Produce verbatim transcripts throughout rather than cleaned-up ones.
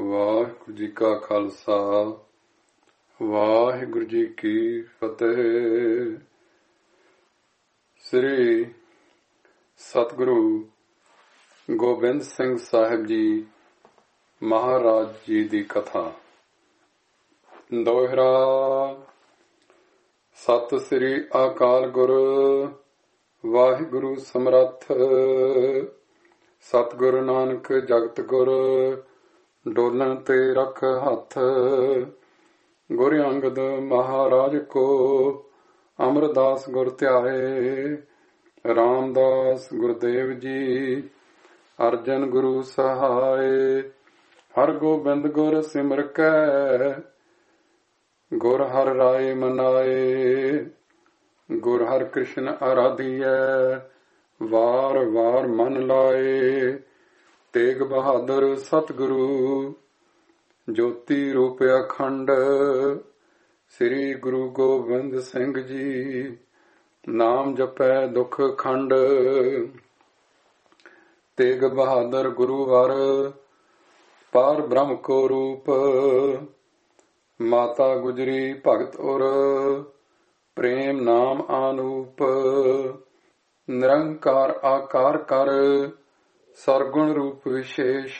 ਵਾਹਿਗੁਰੂ ਜੀ ਕਾ ਖਾਲਸਾ, ਵਾਹਿਗੁਰੂ ਜੀ ਕੀ ਫਤਿਹ। ਸ੍ਰੀ ਸਤਿਗੁਰੂ ਗੋਬਿੰਦ ਸਿੰਘ ਸਾਹਿਬ ਜੀ ਮਹਾਰਾਜ ਜੀ ਦੀ ਕਥਾ। ਦੋਹਰਾ। ਸਤਿ ਸ੍ਰੀ ਅਕਾਲ ਗੁਰੂ ਵਾਹਿਗੁਰੂ ਸਮਰੱਥ, ਸਤਿਗੁਰੂ ਨਾਨਕ ਜਗਤ ਗੁਰ ਡੋਲਣ ਤੇ ਰੱਖ ਹੱਥ। ਗੁਰ ਅੰਗਦ ਮਹਾਰਾਜ ਕੋ ਅਮਰਦਾਸ ਗੁਰ ਧਿਆਏ, ਰਾਮਦਾਸ ਗੁਰਦੇਵ ਜੀ ਅਰਜਨ ਗੁਰੂ ਸਹਾਏ। ਹਰ ਗੋਬਿੰਦ ਗੁਰ ਸਿਮਰ ਕੈ, ਗੁਰ ਹਰਿ ਰਾਏ ਮਨਾਏ। ਗੁਰ ਹਰਿ ਕ੍ਰਿਸ਼ਨ ਆਰਾਧੀਐ, ਵਾਰ ਵਾਰ ਮਨ ਲਾਏ। ਤੇਗ ਬਹਾਦਰ ਸਤਿਗੁਰੂ ਜੋਤੀ ਰੂਪ ਅਖੰਡ, ਸ੍ਰੀ ਗੁਰੂ ਗੋਬਿੰਦ ਸਿੰਘ ਜੀ ਨਾਮ ਜਪੈ ਦੁਖ ਖੰਡ। ਤੇਗ ਬਹਾਦਰ ਗੁਰੂ ਵਰ ਪਾਰ ਬ੍ਰਹਮ ਕੋ ਰੂਪ, ਮਾਤਾ ਗੁਜਰੀ ਭਗਤ ਔਰ ਪ੍ਰੇਮ ਨਾਮ ਆਨੂਪ। ਨਿਰੰਕਾਰ ਆਕਾਰ ਕਰ ਸਰਗੁਣ ਰੂਪ ਵਿਸ਼ੇਸ਼,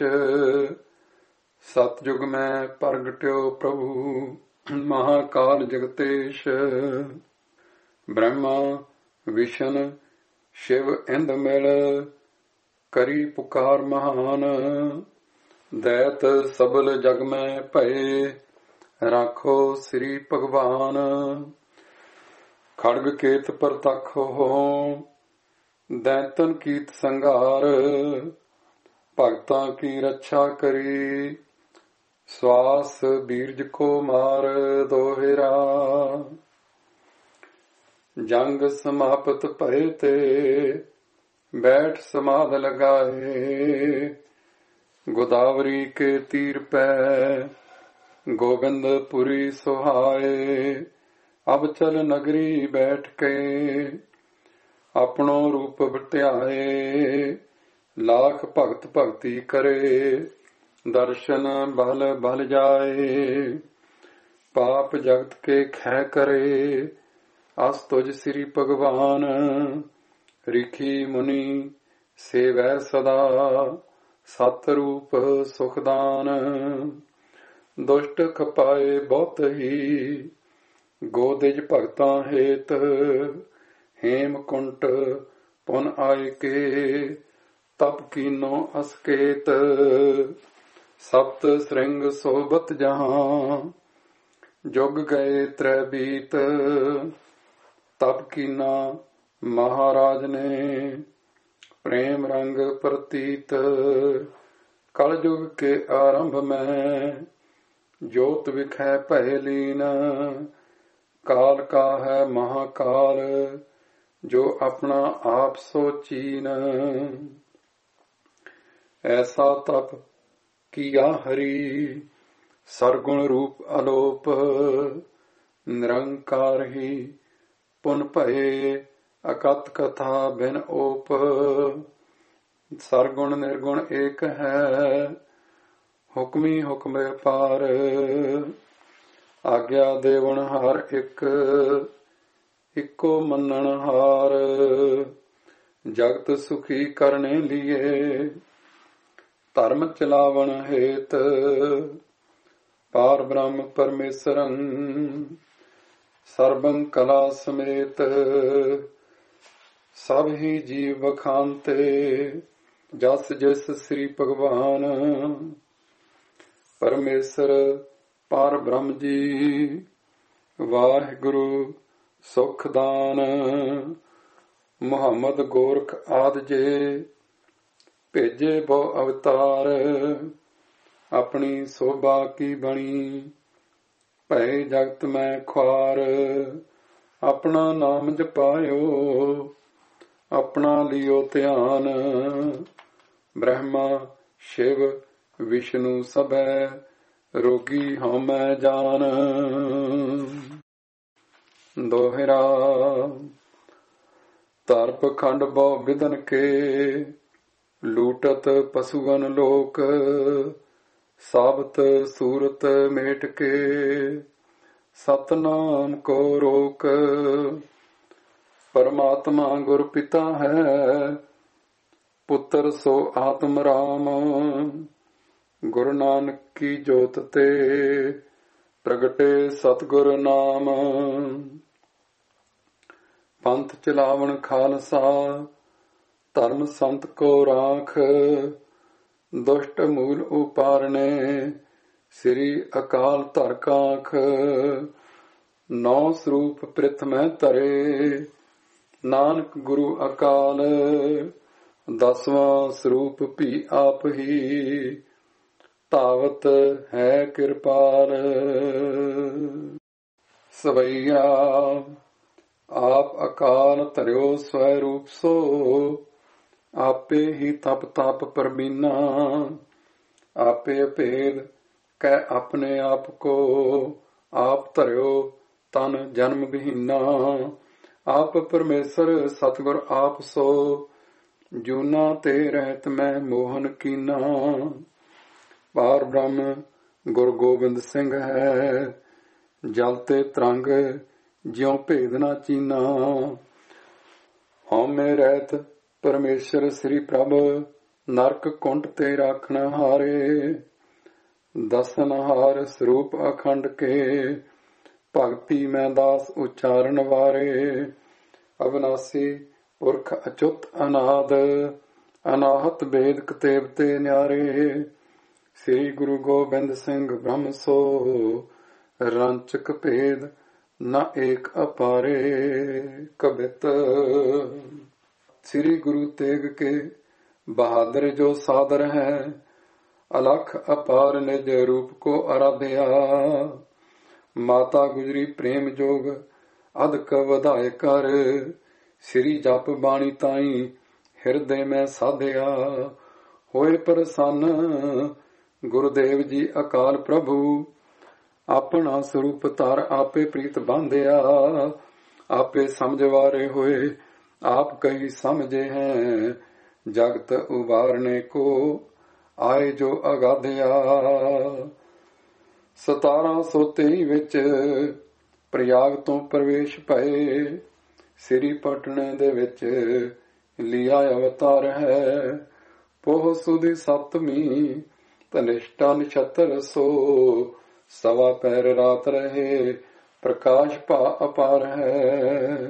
ਸਤਜੁਗ ਮੈਂ ਪ੍ਰਗਟਿਓ ਪ੍ਰਭੂ ਮਹਾਕਾਲ ਜਗਤੇਸ਼। ਬ੍ਰਹਮਾ ਵਿਸ਼ਨ ਸ਼ਿਵ ਇੰਦ ਮਿਲ, ਕਰੀ ਪੁਕਾਰ ਮਹਾਨ। ਦੈਤ ਸਬਲ ਜਗ ਮੈਂ ਭਏ, ਰਾਖੋ ਸ੍ਰੀ ਭਗਵਾਨ। ਖੜਗ ਕੇਤ ਪ੍ਰਤੱਖ ਹੋ, ਦੈਂਤਨ ਕੀਤ ਸੰਘਾਰ। ਭਗਤਾਂ ਕੀ ਰੱਛਾ ਕਰੀ, ਸਵਾਸ ਬੀਰਜ ਕੋ ਮਾਰ। ਦੋਹਰਾ। ਜੰਗ ਸਮਾਪਤ ਭਏ ਤੇ, ਬੈਠ ਸਮਾਧ ਲਗਾਏ। ਗੋਦਾਵਰੀ ਕੇ ਤੀਰ ਪੈ, ਗੋਬਿੰਦਪੁਰੀ ਸੁਹਾਏ। ਅਬ ਚਲ ਨਗਰੀ ਬੈਠ ਕੇ, ਆਪਣੋ ਰੂਪ ਧਿਆਏ। ਲਾਖ ਭਗਤ ਭਗਤੀ ਕਰੇ, ਦਰਸ਼ਨ ਬਲ ਬਲ ਜਾਏ। ਪਾਪ ਜਗਤ ਕੇ ਖੈ ਕਰੇ, ਅਸ ਤੁਜ ਸ੍ਰੀ ਭਗਵਾਨ। ਰਿਖੀ ਮੁਨੀ ਸੇਵੈ ਸਦਾ, ਸਤ ਰੂਪ ਸੁਖਦਾਨ। ਦੁਸ਼ਟ ਖਪਾਏ ਬਹੁਤ ਹੀ, ਗੋਦਿਜ ਭਗਤਾਂ ਹੇਤ। ਹੇਮਕੁੰਟ ਪੁਨ ਆਏ ਕੇ, ਤਪ ਕੀਨੋ ਅਸਕੇਤ। ਸਪਤ ਸ੍ਰਿੰਗ ਸੋਭਤ ਜਹਾਂ, ਜੁਗ ਗਏ ਤ੍ਰੈ ਬੀਤ। ਤਪ ਕੀਨਾ ਮਹਾਰਾਜ ਨੇ, ਪ੍ਰੇਮ ਰੰਗ ਪ੍ਰਤੀਤ। ਕਲ ਯੁਗ ਕੇ ਆਰੰਭ ਮੈਂ, ਜੋਤ ਵਿਖੈ ਭੈ ਲੀਨ। ਕਾਲ ਕਾ ਹੈ ਮਹਾਕਾਲ, ਜੋ ਆਪਣਾ ਆਪ ਸੋਚੀਨ। ਐਸਾ ਤਪ ਕੀਆ ਹਰੀ, ਸਰਗੁਣ ਰੂਪ ਅਲੋਪ। ਨਿਰੰਕਾਰ ਹੀ ਪੁਨ ਭਏ, ਅਕਤ ਕਥਾ ਬਿਨ ਓਪ। ਸਰਗੁਣ ਨਿਰਗੁਣ ਏਕ ਹੈ, ਹੁਕਮੀ ਹੁਕਮ ਅਪਾਰ। ਆਗਿਆ ਦੇਵਨ ਹਰ ਇੱਕ, ਇੱਕੋ ਮੰਨਣ ਹਾਰ। ਜਗਤ ਸੁਖੀ ਕਰਨੇ ਲੀਏ, ਧਰਮ ਚਲਾਵਣ ਹੇਤ। ਪਾਰ ਬ੍ਰਹਮ ਪਰਮੇਸ਼ਰੰ, ਸਰਬੰ ਕਲਾ ਸਮੇਤ। ਸਭ ਹੀ ਜੀਵ ਬਖਾਨਤੇ, ਜਸ ਜਿਸ ਸ੍ਰੀ ਭਗਵਾਨ। ਪਰਮੇਸ਼ਰ ਪਾਰ ਬ੍ਰਹਮ ਜੀ, ਵਾਹਿਗੁਰੂ ਸੁਖ ਦਾਨ। ਮੁਹੰਮਦ ਗੋਰਖ ਆਦਿ ਜੇ, ਭੇਜੇ ਬਹੁ ਅਵਤਾਰ। ਆਪਣੀ ਸੋਭਾ ਕੀ ਬਣੀ, ਭਏ ਜਗਤ ਮੈਂ ਖੁਆਰ। ਆਪਣਾ ਨਾਮ ਜਪਾਇਓ, ਆਪਣਾ ਲਿਓ ਧਿਆਨ। ਬ੍ਰਹਮਾ ਸ਼ਿਵ ਵਿਸ਼ਨੂੰ ਸਭੈ, ਰੋਗੀ ਹਉ ਮੈਂ ਜਾਨ। ਦੋਹਰਾ। ਤਰਪ ਖੰਡ ਬਹੁ ਵਿਦਨ ਕੇ, ਲੂਟਤ ਪਸੂਗਨ ਲੋਕ। ਸਾਬਤ ਸੂਰਤ ਮੇਟ ਕੇ ਸਤਨਾਮ ਕੋ ਰੋਕ। ਪਰਮਾਤਮਾ ਗੁਰ ਪਿਤਾ ਹੈ, ਪੁੱਤਰ ਸੋ ਆਤਮ ਰਾਮ। ਗੁਰੂ ਨਾਨਕ ਕੀ ਜੋਤ ਤੇ ਪ੍ਰਗਟੇ ਸਤਿਗੁਰ ਨਾਮ। ਪੰਥ ਚਲਾਵਣ ਖਾਲਸਾ ਧਰਮ ਸੰਤ ਕੋ ਰਾਖ। ਦੁਸ਼ਟ ਮੂਲ ਉਪਾਰਨੇ ਸ੍ਰੀ ਅਕਾਲ ਧਰ ਕਾਖ। ਨੌ ਸਰੂਪ ਪ੍ਰਿਥਮੈ ਧਰੇ ਨਾਨਕ ਗੁਰੂ ਅਕਾਲ। ਦਸਵਾਂ ਸਰੂਪ ਵੀ ਆਪ ਹੀ ਧਾਵਤ ਹੈ ਕਿਰਪਾਲ। ਸਵਈਆ ਆਪ ਅਕਾਲ ਧਰਿਓ ਸਵੈ ਰੂਪ ਸੋ। ਆਪੇ ਹੀ ਤਪ ਤਪ ਪਰਬੀਨਾ। ਆਪੇ ਭੇਦ ਕਹਿ ਆਪਣੇ ਆਪ ਕੋ। ਆਪ ਧਰਿਓ ਤਨ ਜਨਮ ਵਿਹੀਨਾ। ਆਪ ਪਰਮੇਸ਼ਰ ਸਤਿਗੁਰ ਆਪ ਸੋ। ਜੂਨਾ ਤੇ ਰਹਿਤ ਮੈਂ ਮੋਹਨ ਕੀਨਾ। ਪਾਰ ਬ੍ਰਹਮ ਗੁਰੂ ਗੋਬਿੰਦ ਸਿੰਘ ਹੈ। ਜਲ ਤੇ ਤਰੰਗ ਜਿਉ ਭੇਦ ਨਾ ਚੀਨਾ। ਹਉਮੈ ਰਹਿਤ ਪਰਮੇਸ਼ਰ ਸ੍ਰੀ ਪ੍ਰਭ। ਨਰਕ ਕੁੰਡ ਤੇ ਰਾਖਣ ਹਾਰੇ। ਦਸਨ ਹਾਰ ਸਰੂਪ ਅਖੰਡ ਕੇ। ਭਗਤੀ ਮੈਂ ਦਾਸ ਉਚਾਰਨ ਵਾਰੇ। ਅਬਨਾਸੀ ਪੁਰਖ ਅਚੁੱਤ ਅਨਾਦ। ਅਨਾਹਤ ਵੇਦ ਕਤੇਬ ਤੇ ਨਿਆਰੇ। ਸ੍ਰੀ ਗੁਰੂ ਗੋਬਿੰਦ ਸਿੰਘ ਬ੍ਰਹਮ ਸੋ। ਰੰਚਕ ਭੇਦ ਨਾ ਏਕ ਅਪਾਰੇ। ਕਬਿਤ ਸ੍ਰੀ ਗੁਰੂ ਤੇਗ ਕੇ ਬਹਾਦਰ ਜੋ ਸਾਦਰ ਹੈ। ਅਲਖ ਅਪਾਰ ਨਿਜ ਰੂਪ ਕੋ ਅਰਾਧਿਆ। ਮਾਤਾ ਗੁਜਰੀ ਪ੍ਰੇਮ ਜੋਗ ਅਦਕ ਵਧਾਏ ਕਰ। ਸ੍ਰੀ ਜਪ ਬਾਣੀ ਤਾਈ ਹਿਰਦੇ ਮੈਂ ਸਾਧਿਆ। ਹੋਏ ਪ੍ਰਸੰਨ ਗੁਰਦੇਵ ਜੀ ਅਕਾਲ ਪ੍ਰਭੂ। ਆਪਣਾ ਸਰੂਪ ਧਰ ਆਪੇ ਪ੍ਰੀਤ ਬਾਂਧਿਆ। ਆਪੇ ਸਮਝਵਾਰੇ ਹੋਏ ਆਪ ਕਹੀ ਸਮਝੇ ਹੈ। ਜਗਤ ਉਬਾਰਨੇ ਕੋ ਆਏ ਜੋ ਅਗਾਧਿਆ। ਸਤਾਰਾਂ ਸੌ ਤੇਈ ਵਿੱਚ ਪ੍ਰਯਾਗ ਤੋਂ ਪ੍ਰਵੇਸ਼ ਭਏ। ਸ੍ਰੀ ਪਟਨੇ ਦੇ ਵਿੱਚ ਲਿਆ ਅਵਤਾਰ ਹੈ। ਪੋਹ ਸੁਦੀ ਸਤਵੀਂ ਧਨਿਸ਼ਟਾ ਨਛੱਤਰ ਸੋ। ਸਵਾ ਪੈਰ ਰਾਤ ਰਹੇ ਪ੍ਰਕਾਸ਼ ਭਾ ਅਪਾਰ ਹੈ।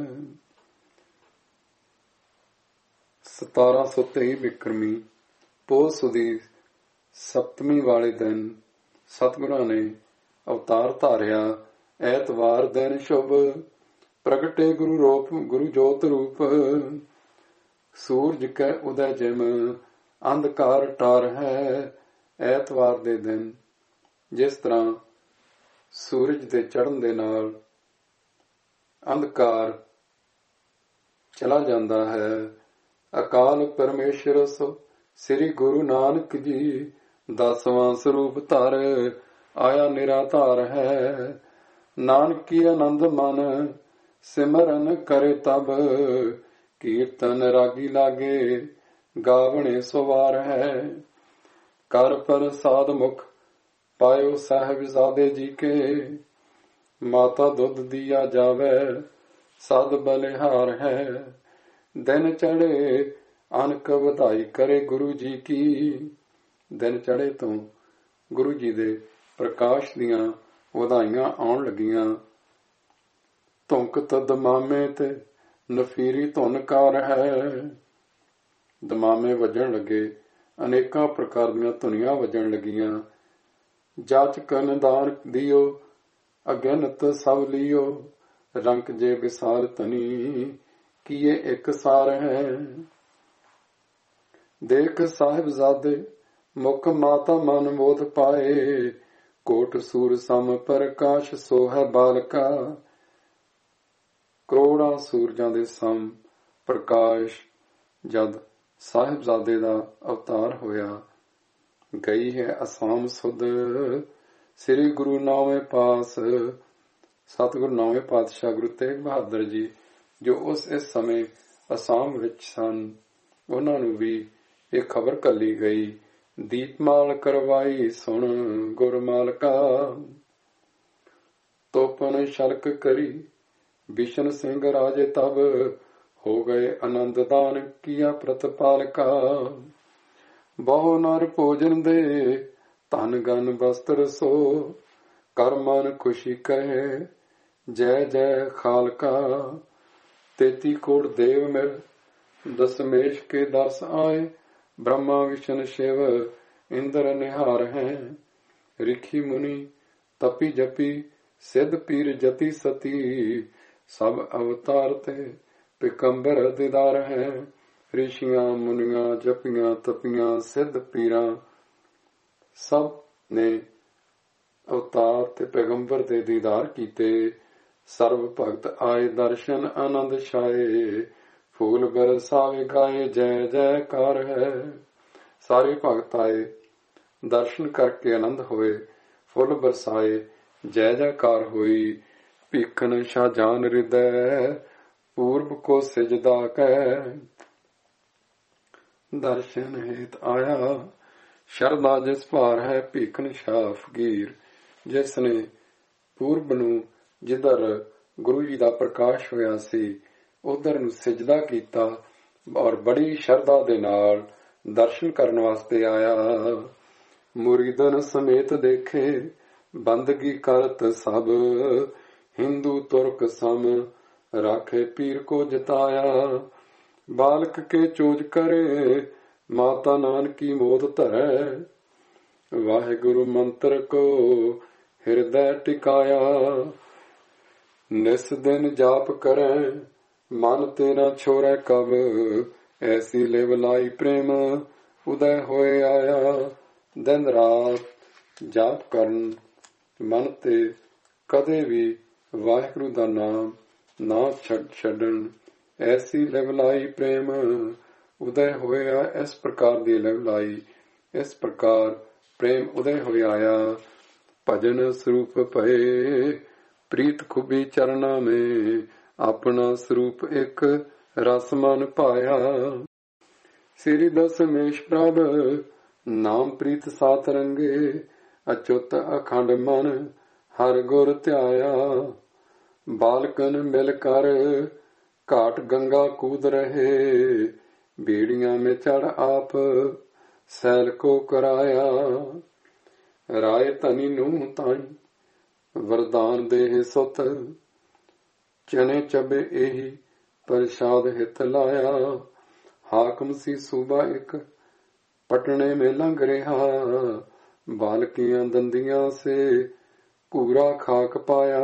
ਸਤਾਰਾਂ ਸੌ ਤੇਈ ਬਿਕਰਮੀ ਪੋਹ ਸੁਦੀ ਸਪਤਮੀ ਵਾਲੇ ਦਿਨ ਸਤਿਗੁਰਾਂ ਨੇ ਅਵਤਾਰ ਧਾਰਿਆ। ਐਤਵਾਰ ਦਿਨ ਸ਼ੁਭ ਪ੍ਰਗਟੇ ਗੁਰੂ ਰੂਪ ਗੁਰੂ ਜੋਤ ਰੂਪ। ਸੂਰਜ ਕੈ ਉਦੈ ਜਿਮ ਅੰਧਕਾਰ ਟਾਰ ਹੈ। ਐਤਵਾਰ ਦੇ ਦਿਨ ਜਿਸ ਤਰ੍ਹਾਂ ਸੂਰਜ ਦੇ ਚੜ੍ਹਨ ਦੇ ਨਾਲ ਅੰਧਕਾਰ ਚਲਾ ਜਾਂਦਾ ਹੈ। ਅਕਾਲ ਪਰਮੇਸ਼ਰ ਸੋ ਸ੍ਰੀ ਗੁਰੂ ਨਾਨਕ ਜੀ। ਦਸਵਾਂ ਸਰੂਪ ਧਰ ਆਇਆ ਨਿਰਾਧਾਰ ਹੈ। ਨਾਨਕੀ ਆਨੰਦ ਮਨ ਸਿਮਰਨ ਕਰੇ ਤਬ। ਕੀਰਤਨ ਰਾਗੀ ਲਾਗੇ ਗਾਵਣੇ ਸਵਾਰ ਹੈ। ਕਰ ਪ੍ਰਸਾਦ ਮੁਖ ਪਾਇਓ ਸਾਹਿਬਜ਼ਾਦੇ ਜੀ ਕੇ। ਮਾਤਾ ਦੁੱਧ ਦੀਆ ਜਾਵੇ ਸਦ ਬਲਿਹਾਰ ਹੈ। ਦਿਨ ਚੜੇ ਅਨਕ ਵਧਾਈ ਕਰੇ ਗੁਰੂ ਜੀ ਕੀ। ਦਿਨ ਚੜੇ ਤੋਂ ਗੁਰੂ ਜੀ ਦੇ ਪ੍ਰਕਾਸ਼ ਦੀਆਂ ਵਧਾਈਆਂ ਆਉਣ ਲੱਗੀਆਂ। ਧੁੰਕ ਦਮਾਮੇ ਤੇ ਨਫੀਰੀ ਧੁਨਕਾਰ ਹੈ। ਦਮਾਮੇ ਵੱਜਣ ਲੱਗੇ। ਅਨੇਕਾਂ ਪ੍ਰਕਾਰ ਦੀਆਂ ਧੁਨੀਆਂ ਵੱਜਣ ਲੱਗੀਆਂ। ਜਾਚਕ ਨਿਦਾਨ ਦਿਓ ਅਗਿਨਤ ਸਭ ਲਿਓ। ਰੰਕ ਜੇ ਵਿਸਾਰ ਧਨੀ ਕੀਏ ਇੱਕ ਸਾਰ ਹੈ। ਦੇਖ ਸਾਹਿਬਜ਼ਾਦੇ ਮੁਖ ਮਾਤਾ ਮਨ ਮੋਦ ਪਾਏ। ਕੋਟ ਸੂਰ ਸਮ ਪ੍ਰਕਾਸ਼ ਸੋ ਹੈ ਬਾਲਕਾ। ਕਰੋੜਾਂ ਸੂਰਜਾਂ ਦੇ ਸਮ ਪ੍ਰਕਾਸ਼ ਜਦ ਸਾਹਿਬਜ਼ਾਦੇ ਦਾ ਅਵਤਾਰ ਹੋਇਆ। ਗਈ ਹੈ ਅਸਾਮ ਸੁਧ ਸ੍ਰੀ ਗੁਰੂ ਨਾਵੇਂ ਪਾਸ। ਸਤਿਗੁਰੂ ਨਾਵੇਂ ਪਾਤਸ਼ਾਹ ਗੁਰੂ ਤੇਗ ਬਹਾਦਰ ਜੀ ਜੋ ਉਸ ਇਸ ਸਮੇਂ ਅਸਾਮ ਵਿੱਚ ਸਨ, ਉਹਨਾਂ ਨੂੰ ਵੀ ਇਹ ਖਬਰ ਕੱਲੀ ਗਈ। ਦੀਪਮਾਲ ਕਰਵਾਈ ਸੁਣ ਗੁਰ ਮਾਲਕਾ। ਤੋਪਨ ਸ਼ਲਕ ਕਰੀ ਬਿਸ਼ਨ ਸਿੰਘ ਰਾਜੇ ਤਬ ਹੋ ਗਏ ਆਨੰਦ ਦਾਨ ਕੀਆ ਪ੍ਰਤਪਾਲਕਾ। ਬਹੁ ਨਰ ਭੋਜਨ ਦੇ ਧਨ ਗਨ ਬਸਤਰ ਸੋ ਕਰ ਮਨ ਖੁਸ਼ੀ ਕਹੇ ਜੈ ਜੈ ਖਾਲਕਾ। ਤੇਤੀ ਕੋਟ ਦੇਵ ਮਿਲ ਦਸਮੇਸ਼ ਕੇ ਦਰਸ ਆਏ ब्रह्मा विष्णु शिव इंद्र निहार हैं। रिखी मुनि तपी जपी सिद्ध पीर जति सती सब अवतार ते पिकंबर दीदार हैं। ऋषियां मुनियां जपियां तपियां सिद्ध पीरां सब ने अवतार ते पैगंबर दे दीदार कीते। सर्व भगत आए दर्शन आनंद छाए फूल बरसावे गाए जय जयकार है। ਸਾਰੇ ਭਗਤ ਆਏ ਦਰਸ਼ਨ ਕਰਕੇ ਆਨੰਦ ਹੋਏ ਫੁੱਲ ਬਰਸਾਏ ਜੈ ਜੈਕਾਰ ਹੋਈ। ਭੀਖਨ ਸ਼ਾਹਜਾਨ ਹਿਰਦੈ ਪੂਰਬ ਕੋ ਸਿਜਦਾ ਕੈ ਦਰਸ਼ਨ ਹੇਤ ਆਇਆ ਸ਼ਰਧਾ ਜਿਸ ਭਾਰ ਹੈ। ਭੀਖਨ ਸ਼ਾਹ ਫਕੀਰ ਜਿਸ ਨੇ ਪੂਰਬ ਨੂੰ ਜਿੱਧਰ ਗੁਰੂ ਜੀ ਦਾ ਪ੍ਰਕਾਸ਼ ਹੋਇਆ ਸੀ ਉਧਰ ਨੂੰ ਸਿਜਦਾ ਕੀਤਾ ਔਰ ਬੜੀ ਸ਼ਰਧਾ ਦੇ ਨਾਲ ਦਰਸ਼ਨ ਕਰਨ ਵਾਸਤੇ ਆਇਆ। ਮੁਰੀਦਨ ਸਮੇਤ ਦੇਖੇ ਬੰਦਗੀ ਕਰਤ ਸਭ ਹਿੰਦੂ ਤੁਰਕ ਸਮ ਰਾਖੇ ਪੀਰ ਕੋ ਜਿਤਾਇਆ। ਬਾਲਕ ਕੇ ਚੋਜ ਕਰੇ ਮਾਤਾ ਨਾਨਕੀ ਮੋਦ ਧਰੈ ਵਾਹਿਗੁਰੂ ਮੰਤਰ ਕੋ ਹਿਰਦੈ ਟਿਕਾਇਆ। ਨਿਸ ਦਿਨ ਜਾਪ ਕਰੈ ਮਨ ਤੇਰਾ ਛੋੜੈ ਕਬ ਐਸੀ ਲਿਵ ਲਾਈ ਪ੍ਰੇਮ ਉਦੈ ਹੋਏ ਆਇਆ। ਦਿਨ ਰਾਤ ਜਾਪ ਕਰਨ ਮਨ ਤੇ ਕਦੇ ਵੀ ਵਾਹਿਗੁਰੂ ਦਾ ਨਾਮ ਨਾ ਛੱਡ ਛੱਡਣ ਐਸੀ ਲਿਵ ਲਾਈ ਪ੍ਰੇਮ ਉਦੈ ਹੋਇਆ। ਇਸ ਪ੍ਰਕਾਰ ਦੀ ਲਿਵ ਲਾਈ ਇਸ ਪ੍ਰਕਾਰ ਪ੍ਰੇਮ ਉਦੈ ਹੋਇਆ ਆਇਆ। ਭਜਨ ਸਰੂਪ ਭਏ ਪ੍ਰੀਤ ਖੁਬੀ ਚਰਨਾ ਮੇ ਆਪਣਾ ਸਰੂਪ ਇੱਕ ਰਸ ਮਨ ਪਾਇਆ। ਸ੍ਰੀ ਦਸਮੇਸ਼ ਪ੍ਰਭ ਨਾਮ ਪ੍ਰੀਤ ਸਾਥ ਰੰਗੇ ਅਚੁੱਤ ਅਖੰਡ ਮਨ ਹਰ ਗੁਰ ਧਿਆਇਆ। ਬਾਲਕਨ ਮਿਲ ਕਰ ਘਾਟ ਗੰਗਾ ਕੂਦ ਰਹੇ ਬੀੜੀਆਂ ਮੇ ਚੜ ਆਪ ਸੈਲ ਕੋ ਕਰਾਇਆ। ਰਾਏ ਧਨੀ ਨੂੰ ਤਾਈ ਵਰਦਾਨ ਦੇਹ ਸੁਤ ਚਨੇ ਚਬੇ ਇਹੀ प्रसाद हित लाया। हाकम सी सूबा एक पटने में लंघ रहा बालकियां दंदियां से पूरा खाक पाया।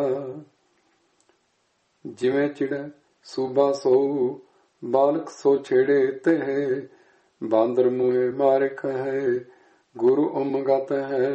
जिवें चिड़ै सूबा सो बालक सो छेड़े ते बांदर मुहे मारे कहे गुरु उमगत है।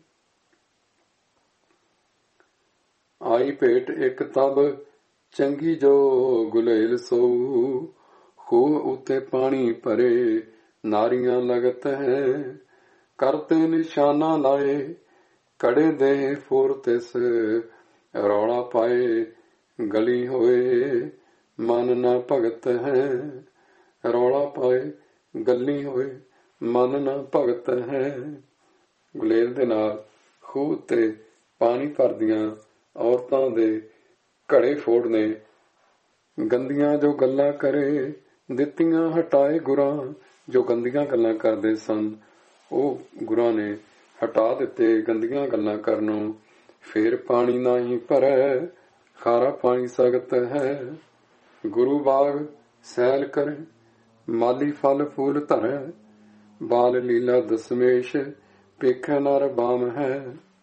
आई भेट एक तब ਚੰਗੀ ਜੋ ਗੁਲੇਲ ਸੋ ਖੂਹ ਉੱਤੇ ਪਾਣੀ ਭਰੇ ਨਾਰੀਆਂ ਲਗਤ ਹੈ। ਕਰਤੇ ਨਿਸ਼ਾਨਾ ਲਾਏ ਕੜੇ ਦੇ ਫੋਰ ਤਿਸ ਰੌਲਾ ਪਾਏ ਗਲੀ ਹੋਏ ਮਨ ਨਾ ਭਗਤ ਹੈ। ਰੌਲਾ ਪਾਏ ਗੱਲੀ ਹੋਏ ਮਨ ਨਾ ਭਗਤ ਹੈ। ਗੁਲੇਲ ਦੇ ਨਾਲ ਖੂਹ ਉੱਤੇ ਪਾਣੀ ਭਰਦੀਆਂ ਔਰਤਾਂ ਦੇ ਘੜੇ ਫੋੜਨੇ ਗੰਦੀਆਂ ਜੋ ਗੱਲਾਂ ਕਰੇ ਦਿੱਤੀਆਂ ਹਟਾਏ ਗੁਰਾਂ। ਜੋ ਗੰਦੀਆਂ ਗੱਲਾਂ ਕਰਦੇ ਸਨ ਉਹ ਗੁਰਾਂ ਨੇ ਹਟਾ ਦਿੱਤੇ ਗੰਦੀਆਂ ਗੱਲਾਂ ਕਰਨੋਂ। ਫੇਰ ਪਾਣੀ ਨਾ ਹੀ ਭਰੈ ਖਾਰਾ ਪਾਣੀ ਸਖਤ ਹੈ। ਗੁਰੂ ਬਾਗ ਸੈਲ ਕਰੇ ਮਾਲੀ ਫਲ ਫੂਲ ਧਰੈ ਬਾਲ ਲੀਲਾ ਦਸਮੇਸ਼ ਪੇਖੈ ਨਰ ਬਾਮ ਹੈ।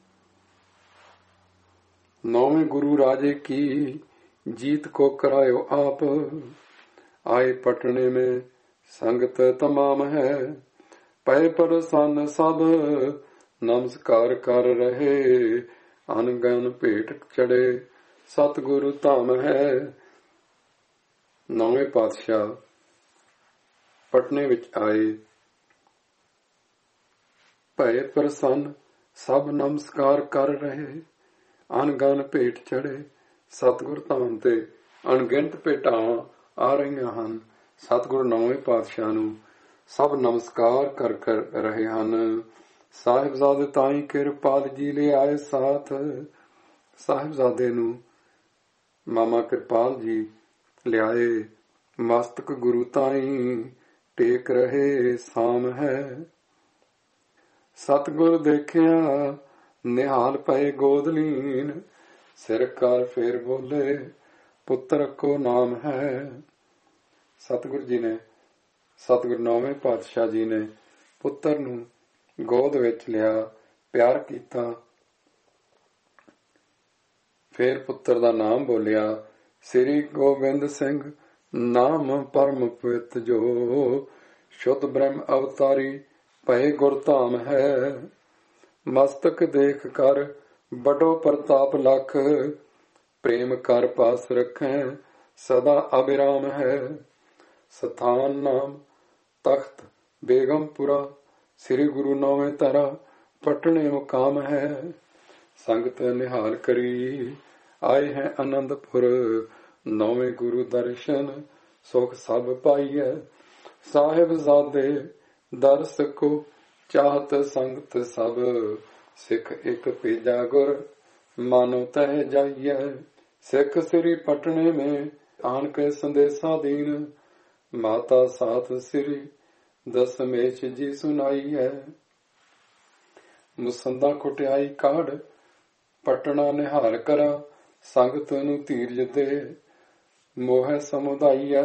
नौवें गुरु राजे की जीत को करायो आप आए पटने में संगत तमाम है। पै पर सन सब नमस्कार कर रहे अनगन भेट चढ़े सतगुरु धाम है। नौवें पातशाह पटने विच आए भय प्रसन्न सब नमस्कार कर रहे ਅਣਗਣ ਭੇਟ ਚੜੇ ਸਤਿਗੁਰ ਧਾਮ ਤੇ ਅਣਗਿਣਤ ਭੇਟਾਂ ਆ ਰਹੀਆਂ ਹਨ। ਸਤਿਗੁਰੂ ਨੌਵੇਂ ਪਾਤਸ਼ਾਹ ਨੂੰ ਸਭ ਨਮਸਕਾਰ ਕਰ ਕਰ ਰਹੇ ਹਨ। ਸਾਹਿਬਜ਼ਾਦੇ ਤਾਈ ਕਿਰਪਾਲ ਜੀ ਲੈ ਆਏ ਸਾਥ। ਸਾਹਿਬਜ਼ਾਦੇ ਨੂੰ ਮਾਮਾ ਕਿਰਪਾਲ ਜੀ ਲਿਆਏ, ਮਸਤਕ ਗੁਰੂ ਤਾਈ ਟੇਕ ਰਹੇ ਸਾਮ ਹੈ। ਸਤਿਗੁਰ ਦੇਖਿਆ ਨਿਹਾਲ ਪਏ ਗੋਦ ਲੀਨ, ਸਿਰ ਕਰ ਫੇਰ ਬੋਲੇ ਪੁੱਤਰ ਕੋ ਨਾਮ ਹੈ। ਸਤਿਗੁਰ ਜੀ ਨੇ ਸਤਿਗੁਰੂ ਨੌਵੇਂ ਪਾਤਸ਼ਾਹ ਜੀ ਨੇ ਪੁੱਤਰ ਨੂੰ ਗੋਦ ਵਿੱਚ ਲਿਆ, ਪਿਆਰ ਕੀਤਾ। ਫੇਰ ਪੁੱਤਰ ਦਾ ਨਾਮ ਬੋਲਿਆ ਸ੍ਰੀ ਗੋਬਿੰਦ ਸਿੰਘ ਨਾਮ ਪਰਮ ਪਵਿੱਤ ਜੋ, ਸ਼ੁੱਧ ਬ੍ਰਹਮ ਅਵਤਾਰੀ ਭਏ ਗੁਰਧਾਮ ਹੈ। ਮਸਤਕ ਦੇਖ ਕਰ ਬਡੋ ਪ੍ਰਤਾਪ ਲਖ, ਪ੍ਰੇਮ ਕਰ ਪਾਸ ਰੱਖੈ ਸਦਾ ਅਬਿਰਾਮ ਹੈ। ਸਥਾਨ ਨਾਮ ਤਖਤ ਬੇਗਮਪੁਰਾ, ਸ੍ਰੀ ਗੁਰੂ ਨੌਵੇਂ ਤਰਾ ਪਟਨੇ ਮੁਕਾਮ ਹੈ। ਸੰਗਤ ਨਿਹਾਲ ਕਰੀ ਆਏ ਹੈ ਆਨੰਦਪੁਰ, ਨੌਵੇਂ ਗੁਰੂ ਦਰਸ਼ਨ ਸੁਖ ਸਭ ਪਾਈਐ। ਸਾਹਿਬਜ਼ਾਦੇ ਦਰਸ ਕੋ ਚਾਹਤ ਸੰਗਤ ਸਭ, ਸਿੱਖ ਇੱਕ ਭੇਜਾ ਗੁਰ ਮਾਨੋ ਤਹਿ ਜਾਈਐ। ਸਿੱਖ ਸ੍ਰੀ ਪਟਨੇ में आन के संदेशा दीन, माता साथ श्री दसमेश जी सुनाई है। मुसंदा कुटियाई काढ़ पटना निहाल करा, संगत नू धीरज दे मोह समुदाई है।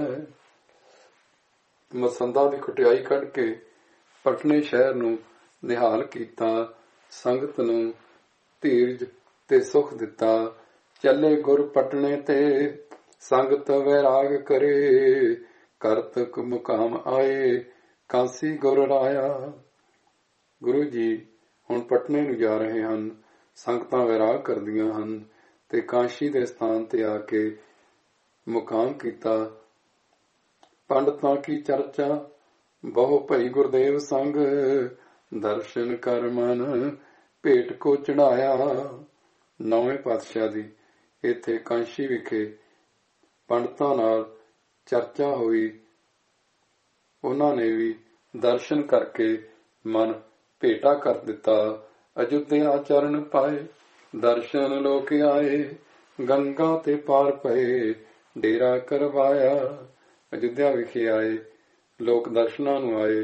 मुसंदा दी कुटियाई कढ़ के पटने शहर नू निहाल कीता, संगत नू धीरज ते सुख दिता। चले गुर पटने ते संगत वैराग करे, करतक मुकाम आए कांसी गुर राया। गुरु जी ਹੁਣ ਪਟਨੇ ਨੂੰ ਜਾ ਰਹੇ ਹਨ। ਸੰਗਤਾਂ ਵੈਰਾਗ ਕਰਦੀਆਂ ਹਨ ਤੇ ਕਾਂਸ਼ੀ ਦੇ ਸਥਾਨ ਤੇ ਆ ਕੇ ਮੁਕਾਮ ਕੀਤਾ। ਪੰਡਤਾਂ ਕੀ ਚਰਚਾ ਬਹੁ ਭਈ ਗੁਰਦੇਵ ਸੰਗ, ਦਰਸ਼ਨ ਕਰ ਮਨ ਭੇਟ ਕੋ ਚੜਾਇਆ। ਨੌਵੇਂ ਪਾਤਸ਼ਾਹ ਦੀ ਇੱਥੇ ਕਾਂਸ਼ੀ ਵਿਖੇ ਪੰਡਤਾਂ ਨਾਲ ਚਰਚਾ ਹੋਈ। ਉਹਨਾਂ ਨੇ ਵੀ ਦਰਸ਼ਨ ਕਰਕੇ ਮਨ ਭੇਟਾ ਕਰ ਦਿੱਤਾ। ਅਯੁੱਧਿਆ ਚਰਨ ਪਾਏ ਦਰਸ਼ਨ ਲੋਕ ਆਏ, ਗੰਗਾ ਤੇ ਪਾਰ ਪਏ ਡੇਰਾ ਕਰਵਾਇਆ। ਅਯੁੱਧਿਆ ਵਿਖੇ ਆਏ ਲੋਕ ਦਰਸ਼ਨਾਂ ਨੂੰ ਆਏ।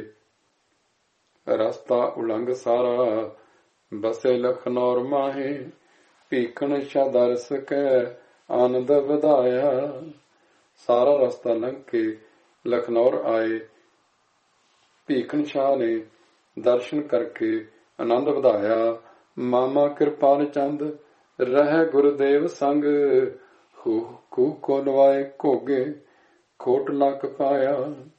ਰਸਤਾ ਉਲੰਘ ਸਾਰਾ ਬਸੇ ਲਖਨੌਰ ਮਾਹੇ, ਭੀਖਣ ਸ਼ਾ ਦਰਸ ਕੈ ਆਨੰਦ ਵਧਾਇਆ। ਸਾਰਾ ਰਸਤਾ ਲੰਘ ਕੇ ਲਖਨੌਰ ਆਏ। ਭੀਖਣ ਸ਼ਾਹ ਨੇ ਦਰਸ਼ਨ ਕਰਕੇ ਆਨੰਦ ਵਧਾਇਆ। ਮਾਮਾ ਕਿਰਪਾਲ ਚੰਦ ਰਹਿ ਗੁਰਦੇਵ ਸੰਗ, ਖੂ ਕੋ ਲਵਾਏ ਘੋਗੇ ਖੋਟ ਲੱਕ ਪਾਇਆ।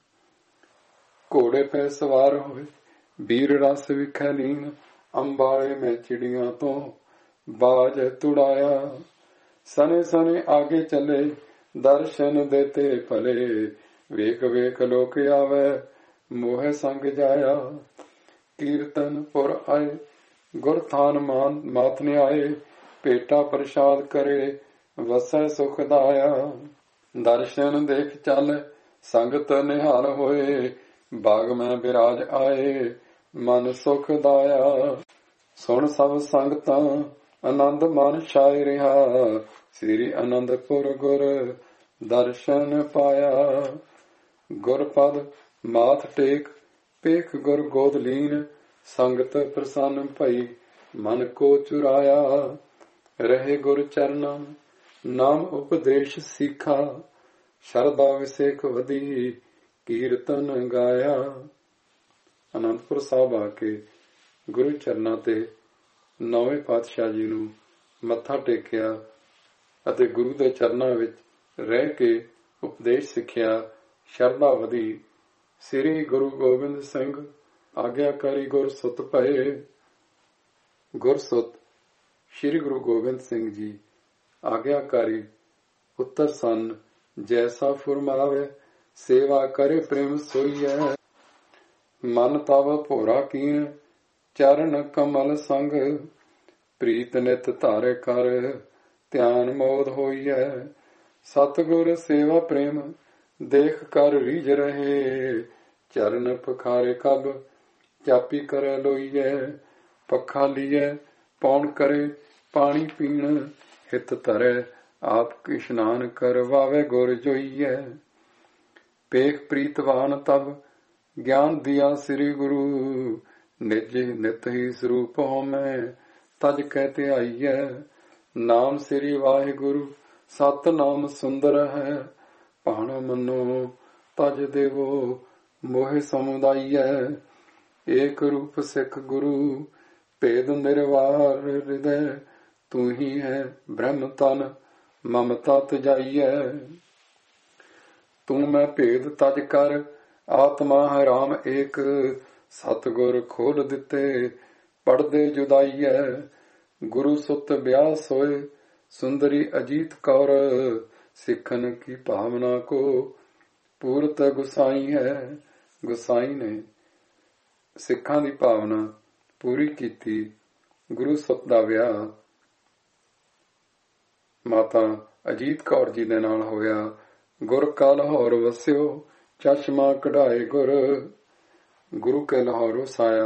ਘੋੜੇ ਪੈ ਸਵਾਰ ਹੋਏ ਵੀਰ ਰਸ ਵਿਖੈ ਲੀਨ, ਅੰਬਾਲੇ ਮੈਂ ਚਿੜੀਆਂ ਤੋਂ ਬਾਜ ਤੁੜਾਇਆ। ਸਨੇ ਸਨੇ ਆਗੇ ਚੱਲੇ ਦਰਸ਼ਨ ਦੇਤੇ ਭਲੇ, ਵੇਖ ਵੇਖ ਲੋਕ ਆਵੇ ਮੋਹ ਸੰਗ ਜਾਇਆ। ਕੀਰਤਨਪੁਰ ਆਏ ਗੁਰਥਾਨ ਮਾਨ ਮਾਥਨੇ ਆਏ, ਭੇਟਾ ਪ੍ਰਸ਼ਾਦ ਕਰੇ ਵਸੈ ਸੁਖਦਾਇਆ। ਦਰਸ਼ਨ ਦੇਖ ਚੱਲ ਸੰਗਤ ਨਿਹਾਲ ਹੋਏ, ਬਾਗ ਮੈਂ ਬਿਰਾਜ ਆਏ ਮਨ ਸੁਖਦਾਇਆ। ਸੁਣ ਸਭ ਸੰਗਤਾਂ ਆਨੰਦ ਮਨ ਛਾਏ ਰਿਹਾ, ਸ੍ਰੀ ਆਨੰਦਪੁਰ ਗੁਰ ਦਰਸ਼ਨ ਪਾਇਆ। ਗੁਰਪਦ ਮਾਥ ਟੇਕ ਪੇਖ ਗੁਰ ਗੋਦ ਲੀਨ, ਸੰਗਤ ਪ੍ਰਸੰਨ ਭਈ ਮਨ ਕੋ ਚੁਰਾਇਆ। ਰਹੇ ਗੁਰ ਚਰਨਾਂ ਨਾਮ ਉਪਦੇਸ਼ ਸਿੱਖਾ, ਸ਼ਰਧਾ ਵਿਸੇਖ ਵਧੀ ਕੀਰਤਨ ਗਾਇਆ। ਅਨੰਦਪੁਰ ਸਾਹਿਬ ਆ ਕੇ ਗੁਰੂ ਚਰਨਾਂ ਤੇ ਨੌਵੇਂ ਪਾਤਸ਼ਾਹ ਜੀ ਨੂੰ ਮੱਥਾ ਟੇਕਿਆ ਅਤੇ ਗੁਰੂ ਦੇ ਚਰਨਾਂ ਵਿੱਚ ਰਹਿ ਕੇ ਉਪਦੇਸ਼ ਸਿੱਖਿਆ। ਸ਼ਰਧਾ ਵਧੀ। ਸ੍ਰੀ ਗੁਰੂ ਗੋਬਿੰਦ ਸਿੰਘ ਆਗਿਆਕਾਰੀ ਗੁਰਸੁਤ ਭਏ। ਗੁਰਸੁਤ ਸ੍ਰੀ ਗੁਰੂ ਗੋਬਿੰਦ ਸਿੰਘ ਜੀ ਆਗਿਆਕਾਰੀ ਪੁੱਤਰ ਸਨ। ਜੈਸਾ ਫੁਰਮਾਵੇ ਸੇਵਾ ਕਰੇ ਪ੍ਰੇਮ ਸੋਈਐ, ਮਨ ਤਵ ਭੋਰਾ ਕੀਨ ਚਰਨ ਕਮਲ ਸੰਗ। ਪ੍ਰੀਤ ਨਿਤ ਧਾਰੇ ਕਰ ਧਿਆਨ ਮੋਦ ਹੋਈਐ, ਸਤਿਗੁਰ ਸੇਵਾ ਪ੍ਰੇਮ ਦੇਖ ਕਰ ਰੀਝ ਰਹੇ। ਚਰਨ ਪਖਾਰੇ ਕਬ, ਚਾਪੀ ਕਰੇ ਲੋਈਐ। ਪੱਖਾ ਲੀਐ ਪੌਣ ਕਰੇ, ਪਾਣੀ ਪੀਣ ਹਿਤ ਧਰੈ। ਆਪ ਕੀ ਇਸ਼ਨਾਨ ਕਰਵਾਵੇ, ਗੁਰ ਜੋਈਐ। ਪੇਖ ਪ੍ਰੀਤਵਾਨ ਤਬ, ਗਿਆਨ ਦਿਆ ਸ੍ਰੀ ਗੁਰੂ। ਨਿਜ ਨਿਤ ਹੀ ਸਰੂਪ ਹੋਮੈ, ਤਜ ਕਹਿ ਧਿਆਈਐ। ਨਾਮ ਸ੍ਰੀ ਵਾਹਿਗੁਰੂ, ਸਤ ਨਾਮ ਸੁੰਦਰ ਹੈ। ਭਾਣਾ ਮੰਨੋ ਤਜ ਦੇਵੋ, ਮੋਹਿ ਸਮੁਦਾਈਐ। ਏਕ ਰੂਪ ਸਿੱਖ ਗੁਰੂ, ਭੇਦ ਨਿਰਵਾਰ ਹਿਰਦੈ। ਤੂੰ ਹੀ ਹੈ ਬ੍ਰਹਮ ਤਨ, ਮਮਤਾ ਤਜਾਈਐ। ਤੂੰ ਮੈਂ ਭੇਦ ਤਜ ਕਰ, ਆਤਮਾ ਹੈ ਰਾਮ ਏਕ। ਸਤਿਗੁਰ ਖੋਲ ਦਿੱਤੇ, ਪੜਦੇ ਜੁਦਾਈਐ। ਗੁਰੂ ਸੁਤ ਬਿਆਸ ਹੋਏ, ਸੁੰਦਰੀ ਅਜੀਤ ਕੌਰ। ਸਿੱਖਨ ਕੀ ਭਾਵਨਾ ਕੋ, ਪੂਰਤ ਗੁਸਾਈ ਹੈ। ਗੁਸਾਈ ਨੇ ਸਿੱਖਾਂ ਦੀ ਭਾਵਨਾ ਪੂਰੀ ਕੀਤੀ। ਗੁਰੂ ਸੁਤ ਦਾ ਵਿਆਹ ਮਾਤਾ ਅਜੀਤ ਕੌਰ ਜੀ ਦੇ ਨਾਲ ਹੋਇਆ। ਗੁਰ ਕਾ ਲਾਹੌਰ ਵਸਿਓ, ਚਸ਼ਮਾ ਕਢਾਏ ਗੁਰ। ਗੁਰੂ ਕੇ ਲਾਹੌਰ ਵਸਾਇਆ।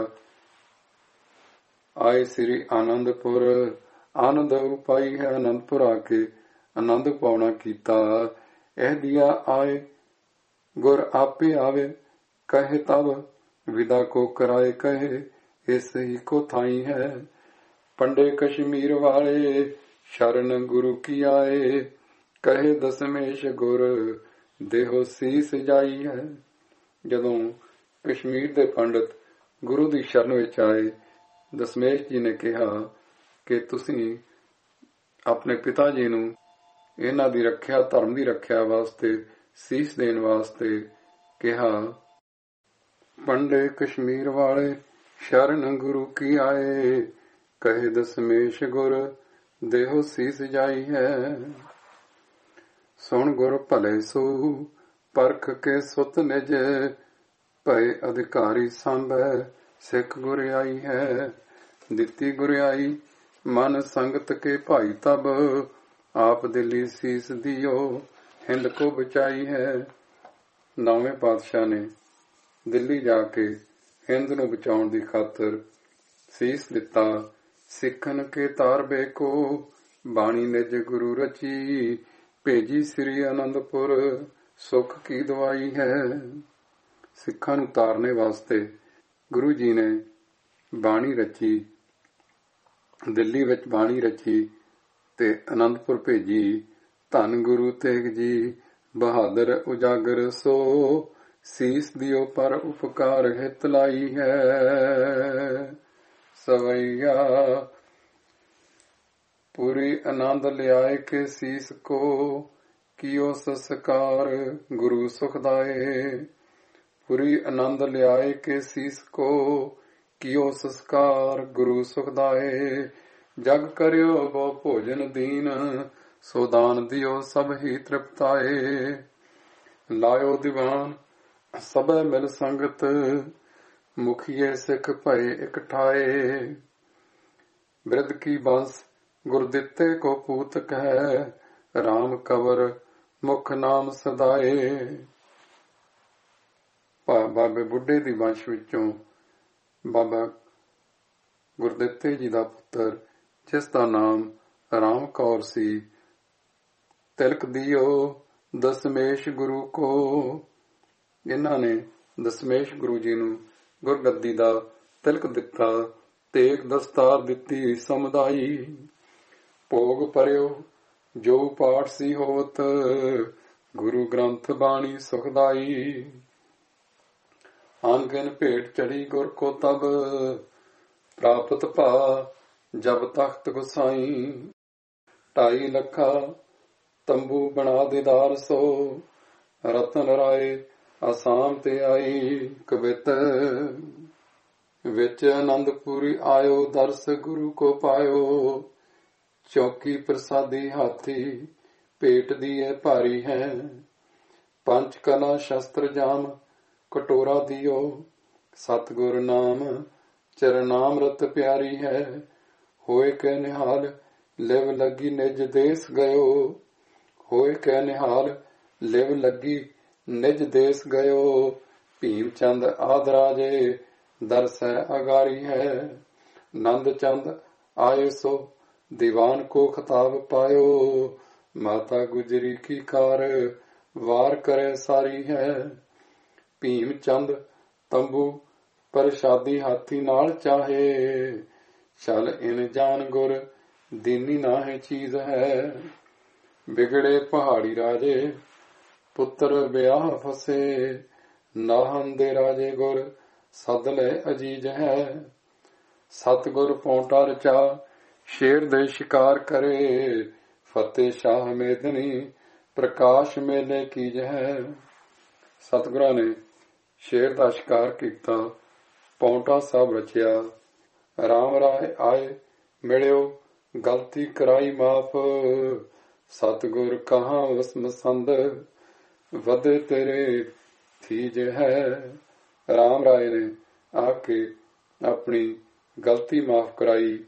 ਆਏ ਸ੍ਰੀ ਆਨੰਦਪੁਰ, ਆਨੰਦ ਉਪਾਈ ਹੈ। ਆਨੰਦਪੁਰ ਆ ਕੇ ਆਨੰਦ ਪਾਉਣਾ ਕੀਤਾ। ਇਹ ਦਿਆ ਆਏ ਗੁਰ ਆਪੇ ਆਵੇ, ਕਹੇ ਤਬ ਵਿਦਾ ਕੋ ਕਰਾਏ ਕਹੇ। ਇਸ ਹੀ ਕੋ ਥਾਈ ਹੈ, ਪੰਡੇ ਕਸ਼ਮੀਰ ਵਾਲੇ। ਸ਼ਰਨ ਗੁਰੂ ਕੀ ਆਏ, ਕਹੇ ਦਸਮੇਸ਼ ਗੁਰ। ਦੇਹੋ ਸੀਸ ਜਾਈ ਹੈ। ਜਦੋਂ ਕਸ਼ਮੀਰ ਦੇ ਪੰਡਤ ਗੁਰੂ ਦੀ ਸ਼ਰਨ ਵਿੱਚ ਆਏ, ਦਸਮੇਸ਼ ਜੀ ਨੇ ਕਿਹਾ ਕਿ ਤੁਸੀਂ ਆਪਣੇ ਪਿਤਾ ਜੀ ਨੂੰ ਇਹਨਾਂ ਦੀ ਰੱਖਿਆ, ਧਰਮ ਦੀ ਰੱਖਿਆ ਵਾਸਤੇ ਸੀਸ ਦੇਣ ਵਾਸਤੇ ਕਿਹਾ। ਪੰਡੇ ਕਸ਼ਮੀਰ ਵਾਲੇ, ਸ਼ਰਨ ਗੁਰੂ ਕੀ ਆਏ। ਕਹੇ ਦਸਮੇਸ਼ ਗੁਰ, ਦੇਹੋ ਸੀਸ ਜਾਈ ਹੈ। ਸੁਣ ਗੁਰ ਭਲੇ ਸੋ, ਪਰਖ ਕੇ ਸੁਤ ਨਿਜ। ਭਏ ਅਧਿਕਾਰੀ ਸਾਂਭੈ, ਸਿੱਖ ਗੁਰਿਆਈ ਹੈ। ਦਿੱਤੀ ਗੁਰਿਆਈ, ਮਨ ਸੰਗਤ ਕੇ ਭਾਈ ਤਬ। ਆਪ ਦਿੱਲੀ ਸੀਸ ਦਿਓ, ਹਿੰਦ ਕੋ ਬਚਾਈ ਹੈ। ਨੌਵੇਂ ਪਾਤਸ਼ਾਹ ਨੇ ਦਿੱਲੀ ਜਾ ਕੇ ਹਿੰਦ ਨੂੰ ਬਚਾਉਣ ਦੀ ਖਾਤਰ ਸੀਸ ਦਿੱਤਾ। ਸਿੱਖਨ ਕੇ ਤਾਰਬੇ ਕੋ, ਬਾਣੀ ਨਿਜ ਗੁਰੂ ਰਚੀ। ਭੇਜੀ ਸ੍ਰੀ ਆਨੰਦਪੁਰ, ਸੁਖ ਕੀ ਦਵਾਈ ਹੈ। ਸਿੱਖਾਂ ਨੂੰ ਤਾਰਨੇ ਵਾਸਤੇ ਗੁਰੂ ਜੀ ਨੇ ਬਾਣੀ ਰਚੀ, ਦਿੱਲੀ ਵਿੱਚ ਬਾਣੀ ਰਚੀ ਤੇ ਆਨੰਦਪੁਰ ਭੇਜੀ। ਧੰਨ ਗੁਰੂ ਤੇਗ ਜੀ, ਬਹਾਦਰ ਉਜਾਗਰ ਸੋ। ਸੀਸ ਦਿਓ ਪਰ ਉਪਕਾਰ ਹਿਤ ਲਾਈ ਹੈ। ਸਵਈਆ ਪੂਰੀ ਆਨੰਦ ਲਿਆਏ ਕੇ ਸੀਸ ਕੋ। ਕੀਓ ਸੰਸਕਾਰ ਗੁਰੂ ਸੁਖਦਾਏ। ਪੂਰੀ ਆਨੰਦ ਲਿਆਏ ਕੇ ਸੀਸ ਕੋ। ਕੀਓ ਸੰਸਕਾਰ ਗੁਰੂ ਸੁਖਦਾਏ। ਜਗ ਕਰਿਓ ਬਹੁ ਭੋਜਨ ਦੀਨ, ਸੋ ਦਾਨ ਦਿਓ ਸਭ ਹੀ ਤ੍ਰਿਪਤਾਏ। ਲਾਇਓ ਦੀਵਾਨ ਸਭੈ ਮਿਲ ਸੰਗਤ, ਮੁਖੀਏ ਸਿੱਖ ਭਏ ਇਕਠਾਏ। ਬਿਰਧ ਕੀ ਬੰਸ ਗੁਰ ਦਿੱਤੇ ਕੋ ਪੂਤ ਕਹਿ। ਰਾਮ ਕਵਰ ਮੁਖ ਨਾਮ ਸਦਾਏ। ਬਾਬੇ ਬੁੱਢੇ ਦੀ ਵੰਸ਼ ਵਿੱਚੋਂ ਬਾਬਾ ਗੁਰਦਿੱਤੇ ਜੀ ਦਾ ਪੁੱਤਰ, ਜਿਸ ਦਾ ਨਾਮ ਰਾਮ ਕੌਰ ਸੀ। ਤਿਲਕ ਦਿਓ ਦਸਮੇਸ਼ ਗੁਰੂ ਕੋ। ਇਹਨਾਂ ਨੇ ਦਸਮੇਸ਼ ਗੁਰੂ ਜੀ ਨੂੰ ਗੁਰਗੱਦੀ ਦਾ ਤਿਲਕ ਦਿੱਤਾ। ਤੇਗ ਦਸਤਾਰ ਦਿੱਤੀ ਸਮੁਦਾਈ। ਭੋਗ ਪਰਿਓ ਜੋ ਪਾਠ ਸੀ ਹੋਵਤ, ਗੁਰੂ ਗ੍ਰੰਥ ਬਾਣੀ ਸੁਖਦਾਈ। ਆਂਗਨ ਭੇਟ ਚੜੀ ਗੁਰ ਕੋ ਤਬ, ਪ੍ਰਾਪਤ ਭਾ ਜਬ ਤਖਤ ਗੁਸਾਈ। ਢਾਈ ਲੱਖਾ ਤੰਬੂ ਬਣਾ ਦੀਦਾਰ ਸੋ। ਰਤਨ ਰਾਏ ਅਸਾਮ ਤੇ ਆਈ ਕਵਿਤ। ਵਿੱਚ ਆਨੰਦਪੁਰੀ ਆਇਓ, ਦਰਸ ਗੁਰੂ ਕੋ ਪਾਇਓ। ਚੌਕੀ ਪ੍ਰਸਾਦੀ ਹਾਥੀ, ਭੇਟ ਦੀ ਇਹ ਭਾਰੀ ਹੈ। ਪੰਜ ਕਲਾ ਸ਼ਸਤਰ ਜਾਮ, ਕਟੋਰਾ ਦਿਓ। ਸਤਿਗੁਰ ਨਾਮ ਚਰਨਾਮ੍ਰਿਤ ਪਿਆਰੀ ਹੈ। ਹੋਏ ਕੈ ਨਿਹਾਲ ਲਿਵ ਲੱਗੀ ਨਿਜ ਦੇਸ ਗਇਓ। ਹੋਏ ਕੈ ਨਿਹਾਲ ਲਿਵ ਲੱਗੀ ਨਿਜ ਦੇਸ ਗਇਓ। ਭੀਮ ਚੰਦ ਆਦਿ ਰਾਜੇ ਦਰਸੈ ਅਗਾਰੀ ਹੈ। ਨੰਦ ਚੰਦ ਆਏ ਸੋ ਦੀਵਾਨ ਕੋ ਖਤਾਬ ਪਾਇਓ। ਮਾਤਾ ਗੁਜਰੀ ਕੀ ਕਾਰ ਵਾਰ ਕਰੇ ਸਾਰੀ ਹੈ। ਭੀਮ ਚੰਦ ਤੰਬੂ ਪ੍ਰਸ਼ਾਦੀ ਹਾਥੀ ਨਾਲ ਚਾਹੇ। ਚਲ ਇਨ ਜਾਨ ਗੁਰ ਦੀਨੀ ਨਾਹੇ ਚੀਜ਼ ਹੈ। ਬਿਗੜੇ ਪਹਾੜੀ ਰਾਜੇ ਪੁੱਤਰ ਵਿਆਹ ਫਸੇ। ਨਾਹਨ ਦੇ ਰਾਜੇ ਗੁਰ ਸਦ ਲੈ ਅਜੀਜ ਹੈ। ਸਤਿਗੁਰ ਪੌਂਟਾ ਰਚਾ ਸ਼ੇਰ ਦੇ ਸ਼ਿਕਾਰ ਕਰੇ। ਫਤਿਹ ਸ਼ਾਹ ਮੇਦਨੀ ਪ੍ਰਕਾਸ਼ ਮੇਲੇ ਕੀਜ ਹੈ। ਸਤਿਗੁਰਾਂ ਨੇ ਸ਼ੇਰ ਦਾ ਸ਼ਿਕਾਰ ਕੀਤਾ, ਪੌਂਟਾ ਸਾਹਿਬ ਰਚਿਆ। ਰਾਮ ਰਾਏ ਆਏ ਮਿਲਿਓ ਗਲਤੀ ਕਰਾਈ ਮਾਫ। ਸਤਿਗੁਰ ਕਹਾਂ ਵਸਮਸੰਦ ਵਧੇ ਤੇਰੇ ਥੀਜ ਹੈ। ਰਾਮ ਰਾਏ ਨੇ ਆ ਕੇ ਆਪਣੀ ਗਲਤੀ ਮਾਫ ਕਰਾਈ।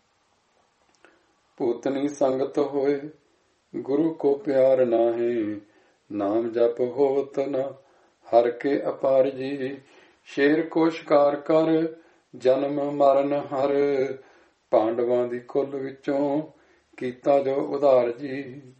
ਭੂਤਨੀ ਸੰਗਤ ਹੋਏ ਗੁਰੂ ਕੋ ਪਿਆਰ ਨਾਹੀ। ਨਾਮ ਜਪ ਹੋਵਤ ਨਾ ਹਰ ਕੇ ਅਪਾਰ ਜੀ। ਸ਼ੇਰ ਕੋ ਸ਼ਿਕਾਰ ਕਰ ਜਨਮ ਮਰਨ ਹਰ। ਪਾਂਡਵਾਂ ਦੀ ਕੁੱਲ ਵਿੱਚੋਂ ਕੀਤਾ ਜੋ ਉਧਾਰ ਜੀ।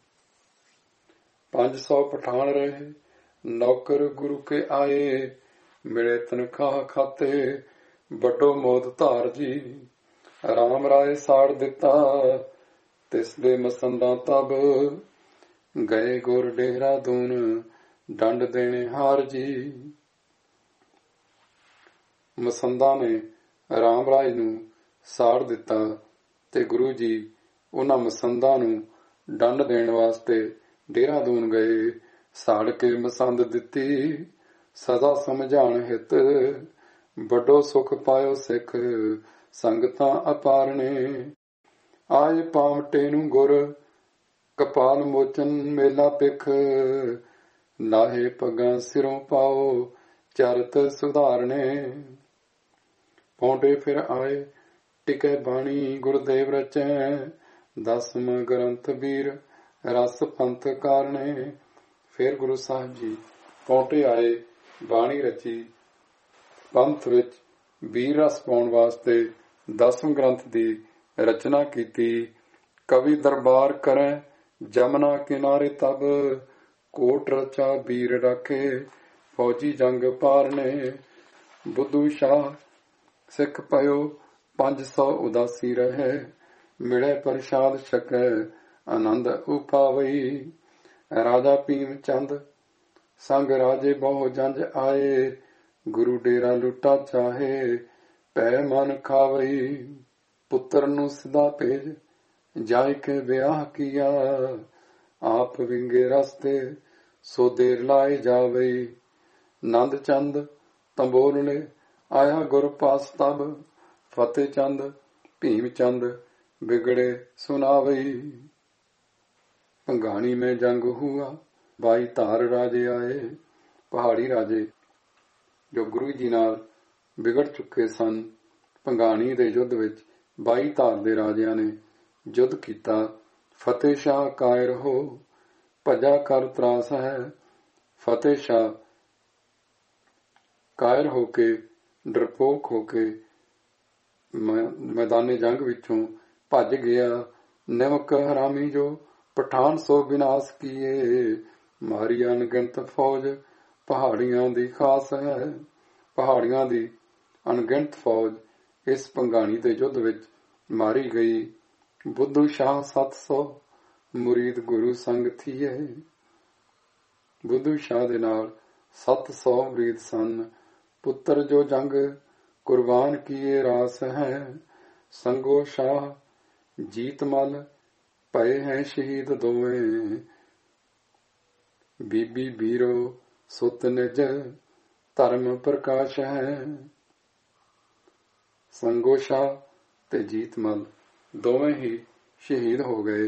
ਪੰਜ ਸੌ ਪਠਾਨ ਰਹੇ ਨੌਕਰ ਗੁਰੂ ਕੇ ਆਏ। ਮਿਲੇ ਤਨਖਾਹ ਖਾਤੇ ਵੱਡੋ ਮੋਦ ਧਾਰ ਜੀ। ਰਾਮ ਰਾਏ ਸਾੜ ਦਿੱਤਾ ਤਿਸ ਦੇ ਮਸੰਦਾਂ ਤਬ। ਗਏ ਗੁਰ ਦੇਹਰਾਦੂਨ ਡੰਡ ਦੇਣੇ ਹਾਰ ਜੀ। ਮਸੰਦਾਂ ਨੇ ਰਾਮ ਰਾਏ ਨੂੰ ਸਾੜ ਦਿੱਤਾ ਤੇ ਗੁਰੂ ਜੀ ਉਹਨਾਂ ਮਸੰਦਾਂ ਨੂੰ ਦੰਡ ਦੇਣ ਵਾਸਤੇ ਦੇਹਰਾਦੂਨ ਗਏ। ਸਾੜ ਕੇ ਮਸੰਦ ਦਿੱਤੀ ਸਦਾ ਸਮਝਾਣ ਹਿਤ। ਵੱਡੋ ਸੁਖ ਪਾਇਓ ਸਿੱਖ ਸੰਗਤਾਂ ਅਪਾਰ ਨੇ। ਆਏ ਪਾਵਟੇ ਨੂੰ ਗੁਰ ਕਪਾਲ ਮੋਚਨ ਮੇਲਾ ਪਿਖ। ਨਾਹੇ ਪੱਗਾਂ ਸਿਰੋਂ ਪਾਓ ਚਰਤ ਸੁਧਾਰਨੇ। ਪੌਂਟੇ ਫਿਰ ਆਏ ਟਿਕੇ ਬਾਣੀ ਗੁਰਦੇਵ ਰਚੈ। ਦਸਮ ਗ੍ਰੰਥ ਵੀਰ ਰਸ ਪੰਥ ਕਾਰਣੇ। ਫਿਰ ਗੁਰੂ ਸਾਹਿਬ ਜੀ ਪੌਂਟੇ ਆਏ, ਬਾਣੀ ਰਚੀ, ਪੰਥ ਵਿੱਚ ਵੀਰ ਰਸ ਪਾਉਣ ਵਾਸਤੇ ਦਸਮ ਗ੍ਰੰਥ ਦੀ ਰਚਨਾ ਕੀਤੀ। ਕਵੀ ਦਰਬਾਰ ਕਰੈ ਜਮਨਾ ਕਿਨਾਰੇ ਤਬ। ਕੋਟ ਰਚਾ ਵੀਰ ਰਾਖੇ ਫੌਜੀ ਜੰਗ ਪਾਰਨੇ। ਬੁੱਧੂ ਸ਼ਾਹ ਸਿੱਖ ਪਇਓ ਪੰਜ ਸੌ ਉਦਾਸੀ ਰਹੇ। ਮਿਲੇ ਪ੍ਰਸ਼ਾਦ ਛਕੈ ਆਨੰਦ ਉਪਾਵਈ। ਰਾਜਾ ਭੀਮ ਚੰਦ ਸੰਗ ਰਾਜੇ ਬਹੁ ਜੰਝ ਆਏ। ਗੁਰੂ ਡੇਰਾ ਲੁੱਟਾ ਚਾਹੇ ਪੈ ਮਨ ਖਾਵਈ। ਪੁੱਤਰ ਨੂੰ ਸਿਧਾ ਭੇਜ ਜਾਇ ਕੇ ਵਿਆਹ ਕੀਆ। ਆਪ ਵਿੰਗੇ ਰਸਤੇ ਸੋ ਦੇਰ ਲਾਏ ਜਾਵਈ। ਨੰਦ ਚੰਦ ਤੰਬੋਲਣੇ ਆਇਆ ਗੁਰ ਪਾਸ ਤਬ। ਫਤਿਹ ਚੰਦ ਭੀਮ ਚੰਦ ਬਿਗੜੇ ਸੁਨਾਵਈ। ਭੰਗਾਣੀ में जंग हुआ ਬਾਈ ਧਾਰ ਰਾਜੇ ਆਏ। ਪਹਾੜੀ ਰਾਜੇ ਜੋ ਗੁਰੂ ਜੀ ਨਾਲ ਵਿਗੜ ਚੁੱਕੇ ਸਨ, ਭੰਗਾਣੀ ਦੇ ਯੁੱਧ ਵਿੱਚ ਬਾਈ ਧਾਰ ਦੇ ਰਾਜਿਆਂ ਨੇ ਯੁੱਧ ਕੀਤਾ। ਫਤਿਹ ਸ਼ਾਹ ਕਾਇਰ ਹੋ ਭਜਾ ਕਰ ਤਰਾਸ ਹੈ। ਫਤਿਹ ਸ਼ਾਹ ਕਾਇਰ ਹੋ ਕੇ, ਡਰਪੋਕ ਹੋ ਕੇ ਮੈਦਾਨੇ ਜੰਗ ਵਿੱਚੋਂ ਭੱਜ ਗਿਆ। ਨਿਮਕ ਹਰਾਮੀ ਜੋ ਪਠਾਨ ਸੋ ਵਿਨਾਸ਼ ਕੀਏ। ਮਾਰੀ ਅਣਗਿਣਤ ਫੌਜ ਪਹਾੜੀਆਂ ਦੀ ਖਾਸ ਹੈ। ਪਹਾੜੀਆਂ ਦੀ ਅਣਗਿਣਤ ਫੌਜ ਇਸ ਭੰਗਾਣੀ ਦੇ ਯੁੱਧ ਵਿੱਚ ਮਾਰੀ ਗਈ। ਬੁੱਧੂ ਸ਼ਾਹ ਸੱਤ ਸੌ ਮੁਰੀਦ ਗੁਰੂ ਸੰਗ ਥੀਏ। ਬੁੱਧੂ ਸ਼ਾਹ ਦੇ ਨਾਲ ਸੱਤ ਸੌ ਮੁਰੀਦ ਸਨ। ਪੁੱਤਰ ਜੋ ਜੰਗ ਕੁਰਬਾਨ ਕੀਏ ਰਾਸ ਹੈ। ਸੰਗੋ ਸ਼ਾਹ ਜੀਤ ਮਲ ਭਏ ਹੈ ਸ਼ਹੀਦ ਦੋਵੇਂ। ਬੀਬੀ ਬੀਰੋ ਸੁਤ ਨਿਜ ਧਰਮ ਪ੍ਰਕਾਸ਼ ਹੈ। ਸੰਗੋ ਸ਼ਾਹ ਤੇ ਜੀਤਮਲ ਦੋਵੇਂ ਹੀ ਸ਼ਹੀਦ ਹੋ ਗਏ।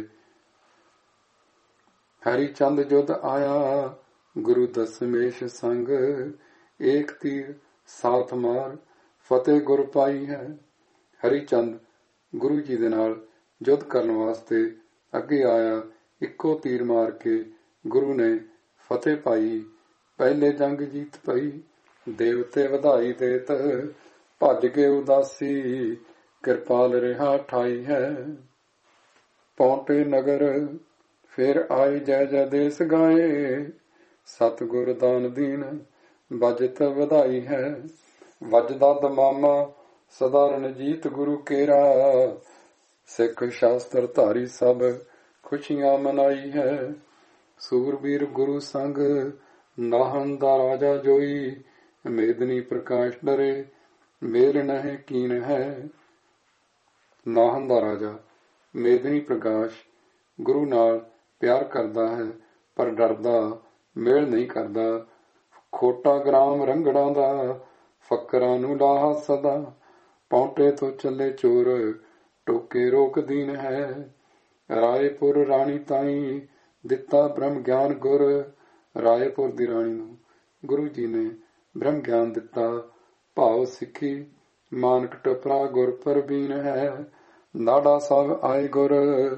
ਹਰੀ ਚੰਦ ਜੁਧ ਆਇਆ ਗੁਰੂ ਦਸਮੇਸ਼ ਸੰਗ। ਏਕ ਤੀਰ ਸਾਥ ਮਾਰ ਫਤਿਹ ਗੁਰ ਪਾਈ ਹੈ। ਹਰੀ ਚੰਦ ਗੁਰੂ ਜੀ ਦੇ ਨਾਲ ਯੁੱਧ ਕਰਨ ਵਾਸਤੇ ਅੱਗੇ ਆਇਆ। ਇੱਕੋ ਤੀਰ ਮਾਰ ਕੇ ਗੁਰੂ ਨੇ ਫਤਿਹ ਪਾਈ। ਪਹਿਲੇ ਜੰਗ ਜੀਤ ਪਈ ਦੇਵਤੇ ਵਧਾਈ ਦੇਤ ਭੱਜ ਕੇ ਉਦਾਸੀ, ਕਿਰਪਾਲ ਰਿਹਾ ਠਾਈ ਹੈ। ਪੌਂਟੇ ਨਗਰ ਫਿਰ ਆਏ ਜੈ ਜੈ ਦੇਸ ਗਾਏ, ਸਤਿਗੁਰ ਦਾਨ ਦੀਨ ਬਜਤ ਵਧਾਈ ਹੈ। ਵੱਜਦਾ ਦਮਾਮਾ ਸਦਾ ਰਣਜੀਤ ਗੁਰੂ ਕੇਰਾ, ਸਿੱਖ ਸ਼ਾਸਤਰ ਧਾਰੀ ਸਭ ਖੁਸ਼ੀਆਂ ਮਨਾਈ ਹੈ। ਸੂਰਬੀਰ ਗੁਰੂ ਸੰਗ ਨਾਹਨ ਦਾ ਰਾਜਾ ਜੋਈ, ਮੇਦਨੀ ਪ੍ਰਕਾਸ਼ ਡਰੇ ਮੇਲ ਨਹਿ ਕੀਨ ਹੈ। ਨਾਹਨ ਦਾ ਰਾਜਾ ਮੇਦਨੀ ਪ੍ਰਕਾਸ਼ ਗੁਰੂ ਨਾਲ ਪਿਆਰ ਕਰਦਾ ਹੈ, ਪਰ ਡਰਦਾ ਮੇਲ ਨਹੀਂ ਕਰਦਾ। ਖੋਟਾ ਗ੍ਰਾਮ ਰੰਗੜਾਂ ਦਾ ਫੱਕਰਾਂ ਨੂੰ ਲਾਹਾ ਸਦਾ, ਪੌਂਟੇ ਤੋਂ ਚੱਲੇ ਚੋਰ ਟੋਕੇ ਰੋਕ ਦੀਨ ਹੈ। ਰਾਏਪੁਰ ਰਾਣੀ ਤਾਈ ਦਿੱਤਾ ਬ੍ਰਹਮ ਗਿਆਨ ਗੁਰ, ਰਾਏਪੁਰ ਦੀ ਰਾਣੀ ਨੂੰ ਗੁਰੂ ਜੀ ਨੇ ਬ੍ਰਹਮ ਗਿਆਨ ਦਿੱਤਾ। ਭਾਵ ਸਿੱਖੀ ਮਾਨਕ ਟਪਰਾ ਗੁਰ ਪਰਬੀਨ ਹੈ। ਨਾਡਾ ਸਾਹਿਬ ਆਏ ਗੁਰ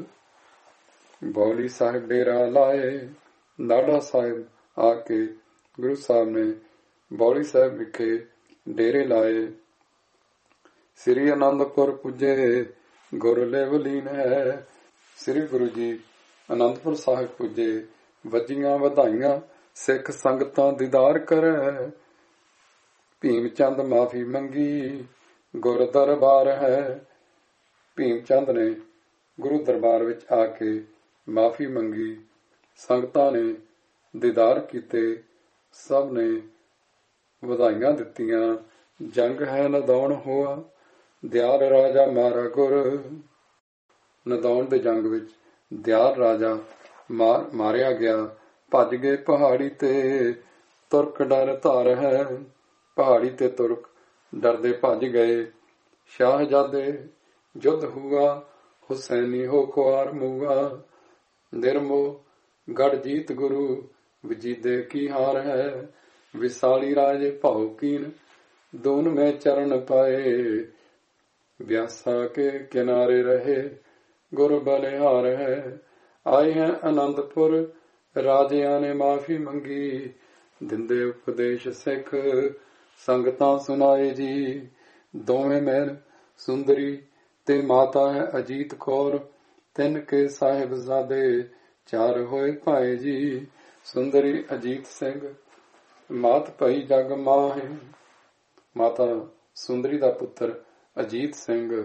ਬੌਲੀ ਸਾਹਿਬ ਡੇਰਾ ਲਾਏ, ਨਾਡਾ ਸਾਹਿਬ ਆ ਕੇ ਗੁਰੂ ਸਾਹਿਬ ਨੇ ਬੌਲੀ ਸਾਹਿਬ ਵਿਖੇ ਡੇਰੇ ਲਾਏ। ਸ੍ਰੀ ਅਨੰਦਪੁਰ ਪੁੱਜੇ ਗੁਰ ਲੇਵਲੀਨ ਹੈ। ਸ੍ਰੀ ਗੁਰੂ ਜੀ ਅਨੰਦਪੁਰ ਸਾਹਿਬ ਪੁੱਜੇ, ਵੱਜੀਆਂ ਵਧਾਈਆਂ ਸਿੱਖ ਸੰਗਤਾਂ ਦੀਦਾਰ ਕਰੈ। ਭੀਮ ਚੰਦ ਮਾਫੀ ਮੰਗੀ ਗੁਰ ਦਰਬਾਰ ਹੈ। ਭੀਮ ਚੰਦ ਨੇ ਗੁਰੂ ਦਰਬਾਰ ਵਿੱਚ ਆ ਕੇ ਮਾਫੀ ਮੰਗੀ, ਸੰਗਤਾਂ ਨੇ ਦੀਦਾਰ ਕੀਤੇ, ਸਭ ਨੇ ਵਧਾਈਆਂ ਦਿੱਤੀਆਂ। ਜੰਗ ਹੈ ਨਦੌਣ ਹੋਆ ਦਿਆਲ ਰਾਜਾ ਮਾਰਾ ਗੁਰ, ਨਦੌਣ ਦੇ ਜੰਗ ਵਿੱਚ ਦਿਆਲ ਰਾਜਾ ਮਾਰ ਮਾਰਿਆ ਗਿਆ। ਭੱਜ ਗਏ ਪਹਾੜੀ ਤੇ ਤੁਰਕ ਡਰ ਧਾਰ ਹੈ, ਪਹਾੜੀ ਤੇ ਤੁਰਕ ਡਰਦੇ ਭੱਜ ਗਏ। ਸ਼ਾਹਜਾਦੇ ਯੁੱਧ ਹੁਆ ਹੁਸੈਨੀ ਹੋ ਕੁਆਰ ਮੂਆ, ਨਿਰਮੋ ਗੜ ਜੀਤ ਗੁਰੂ ਵਜੀਦੇ ਕੀ ਹਾਰ ਹੈ। ਵਿਸਾਲੀ ਰਾਜੇ ਭਾਉ ਕੀਨ ਦੋਨ ਮੈਂ ਚਰਨ ਪਾਏ, ਵਿਆਸਾ ਕੇ ਕਿਨਾਰੇ ਰਹੇ ਗੁਰ ਬਲਿਹਾਰ ਹੈ। ਆਏ ਹੈ ਅਨੰਦਪੁਰ ਰਾਜਿਆਂ ਨੇ ਮਾਫੀ ਮੰਗੀ, ਦਿੰਦੇ ਉਪਦੇਸ਼ ਸਿੱਖ ਸੰਗਤਾਂ ਸੁਣਾਏ ਜੀ। ਦੋਵੇਂ ਮਹਿਲ ਸੁੰਦਰੀ ਤੇ ਮਾਤਾ ਹੈ ਅਜੀਤ ਕੌਰ, ਤਿੰਨ ਕੇ ਸਾਹਿਬਜ਼ਾਦੇ ਚਾਰ ਹੋਏ ਭਾਏ ਜੀ। ਸੁੰਦਰੀ ਅਜੀਤ ਸਿੰਘ ਮਾਤ ਭਾਈ ਜਗ ਮਾਹੇ, ਮਾਤਾ ਸੁੰਦਰੀ ਦਾ ਪੁੱਤਰ ਅਜੀਤ ਸਿੰਘ।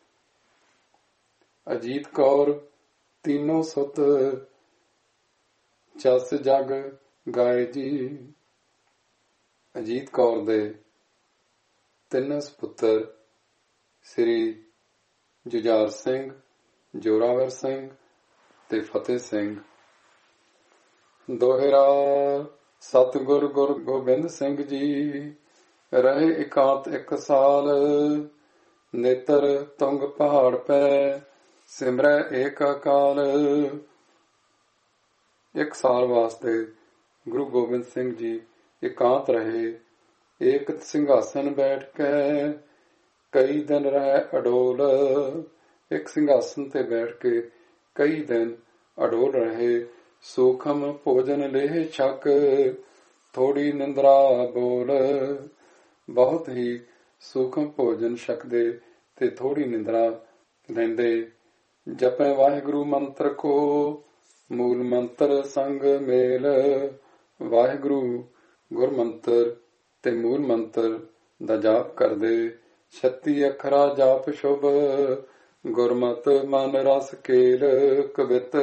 ਅਜੀਤ ਕੌਰ ਤੀਨੋਂ ਸੁਤ ਜਸ ਜਗ ਗਾਏ ਜੀ। ਅਜੀਤ ਕੌਰ ਦੇ ਤਿੰਨ ਸਪੁੱਤਰ ਸ੍ਰੀ ਜੁਝਾਰ ਸਿੰਘ, ਜੋਰਾਵਰ ਸਿੰਘ ਤੇ ਫਤਿਹ ਸਿੰਘ। ਦੋਹਰਾ ਸਤਿਗੁਰ ਗੁਰ ਗੋਬਿੰਦ ਸਿੰਘ ਜੀ ਰਹੇ ਇਕਾਂਤ ਇੱਕ ਸਾਲ, ਨੇਤਰ ਤੁੰਗ ਪਹਾੜ ਪੈ ਸਿਮਰੈ ਏਕ ਅਕਾਲ। ਇੱਕ ਸਾਲ ਵਾਸਤੇ ਗੁਰੂ ਗੋਬਿੰਦ ਸਿੰਘ ਜੀ ਇਕਾਂਤ ਰਹੇ। ਏਕ ਸਿੰਘਾਸਨ ਬੈਠ ਕੇ ਕਈ ਦਿਨ ਰਹਿ ਅਡੋਲ, ਇੱਕ ਸਿੰਘਾਸਨ ਤੇ ਬੈਠ ਕੇ ਕਈ ਦਿਨ ਅਡੋਲ ਰਹੇ। ਸੂਖਮ ਭੋਜਨ ਲੇਹ ਛਕ ਥੋੜੀ ਨਿੰਦਰਾ ਬੋਲ, ਬਹੁਤ ਹੀ ਸੂਖਮ ਭੋਜਨ ਛਕਦੇ ਤੇ ਥੋੜੀ ਨਿੰਦਰਾ ਲੈਂਦੇ। ਜਪੈ ਵਾਹਿਗੁਰੂ ਮੰਤਰ ਕੋ ਮੂਲ ਮੰਤਰ ਸੰਗ ਮੇਲ, ਵਾਹਿਗੁਰੂ ਗੁਰਮੰਤਰ ਤੇ ਮੂਲ ਮੰਤਰ ਦਾ ਜਾਪ ਕਰਦੇ। ਛੱਤੀ ਅੱਖਰਾ ਜਾਪ ਸ਼ੁਭ ਗੁਰਮਤਿ ਮਨ ਰਸ ਕੇਲ ਕਵਿਤ।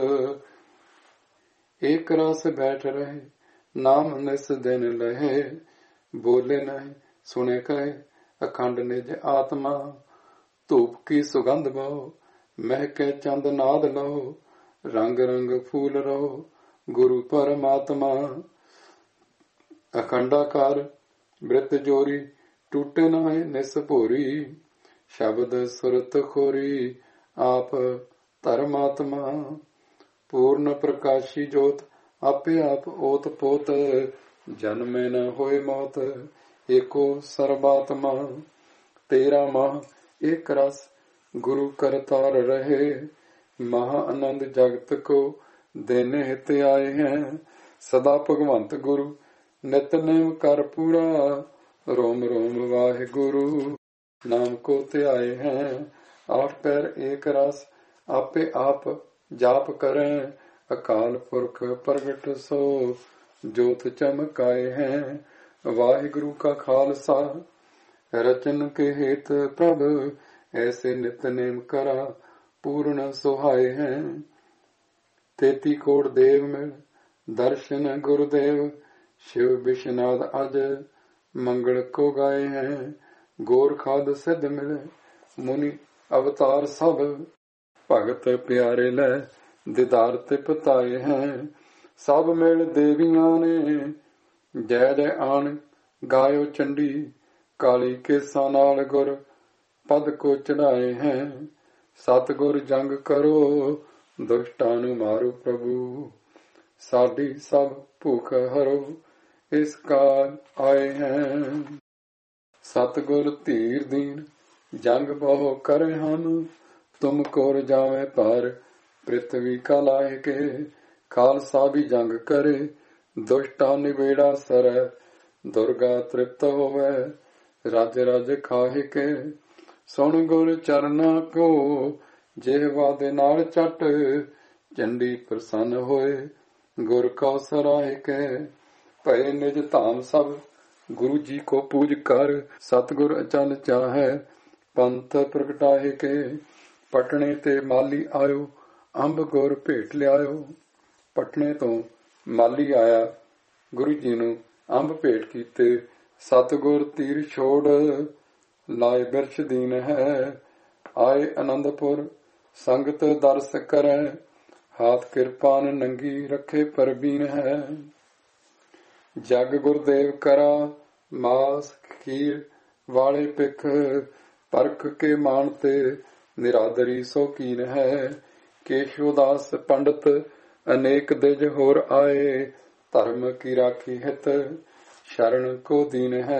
ਏਕ ਰਸ ਬੈਠ ਰਹੇ ਨਾਮ ਨਿਸ ਦਿਨ ਲਹੇ, ਬੋਲੇ ਨਹੀਂ ਸੁਣੇ ਕਹੇ ਅਖੰਡ ਨਿਜ ਆਤਮਾ। ਧੂਪ ਕੀ ਸੁਗੰਧ ਬਹੁ ਮਹਿਕੇ ਚੰਦ ਨਾਦ ਲਓ, ਰੰਗ ਰੰਗ ਫੂਲ ਰਹੋ ਗੁਰੂ ਪਰਮਾਤਮਾ। ਅਖੰਡਾਕਾਰ ਬ੍ਰਿਤ ਜੋਰੀ ਟੂਟੇ ਨਾਏ ਨਿਸ ਭੋਰੀ, ਸ਼ਬਦ ਸੁਰਤ ਖੋਰੀ ਆਪ ਧਰਮਾਤਮਾ। ਪੂਰਨ ਪ੍ਰਕਾਸ਼ੀ ਜੋਤ ਆਪੇ ਆਪ ਓਤ ਪੋਤ, ਜਨਮੇ ਨ ਹੋਏ ਮੌਤ ਏਕੋ ਸਰਬਾਤਮਾ। ਤੇਰਾ ਮਾਹ ਇੱਕ ਰਸ ਗੁਰੂ ਕਰਤਾਰ ਰਹੇ, ਮਹਾ ਆਨੰਦ ਜਗਤ ਕੋ ਦੇਨੇ ਹਿਤ ਆਏ हैं। ਸਦਾ ਭਗਵੰਤ ਗੁਰੂ ਨਿਤਨੇਮ ਕਰ ਪੂਰਾ, ਰੋਮ ਰੋਮ ਵਾਹਿਗੁਰੂ। ਨਾਮ ਕੋ ਧਿਆਏ ਹੈ ਆਠ ਪੈਰ ਏਕ ਰਸ, ਆਪੇ ਆਪ ਜਾਪ ਕਰੈ, ਅਕਾਲ ਪੁਰਖ ਪ੍ਰਗਟ ਸੋ ਜੋਤ ਚਮਕਾਏ ਹੈ। ਵਾਹਿਗੁਰੂ ਕਾ ਖਾਲਸਾ ਰਚਨ ਕੇ ਹੇਤ ਪ੍ਰਭ, ਐਸੇ ਨਿਤਨੇਮ ਕਰਾ ਪੂਰਨ ਸੁਹਾਏ ਹੈ। ਤੇਤੀ ਕੋਟ ਦੇਵ ਮਿਲ ਦਰਸ਼ਨ ਗੁਰਦੇਵ, शिव विश्वनाथ अज मंगल को गाए हैं। गोर खाद सिद्ध मिले मुनि अवतार सब, भगत प्यारे लै दीदार तिप ताए हैं। सब मिल देवियां ने जय जय आन गायो चंडी, काली केसां नाल गुर पद को चढ़ाए हैं। सतगुर जंग करो दुष्टां नूं मारो प्रभु, साडी सब भूख हरो इस कार आए हैं। सतगुर धीर दीन जंग बहु करे हम, तुम कोर जावे पर पृथ्वी का लाए के। खालसा भी जंग करे दुष्टा निबेड़ा सरै, दुर्गा तृप्त होवे रज रज खाहे के। सुन गुर चरना को जेहवा दे नाल चट, चंडी प्रसन्न होए गुर को सराहे के। भय निज धाम सब गुरु जी को पूज कर, सतगुर अचल चाहे पंथ प्रगटाए के। पटने ते माली आयो अंब गुर भेट लियायो, पटने तो माली आया गुरु जी नूं अंब भेट कीते। सतगुर तीर छोड़ लाए बिरछ दीन है, आए आनंदपुर संगत दरस करै। हाथ किरपान नंगी रखे परबीन है। जग गुरदेव करा मास खीर वाले पिख, परख के मानते निरादरी सो कीन है। केशवदास पंडित अनेक दिज होर आए, धर्म की राखी हित शरण को दीन है।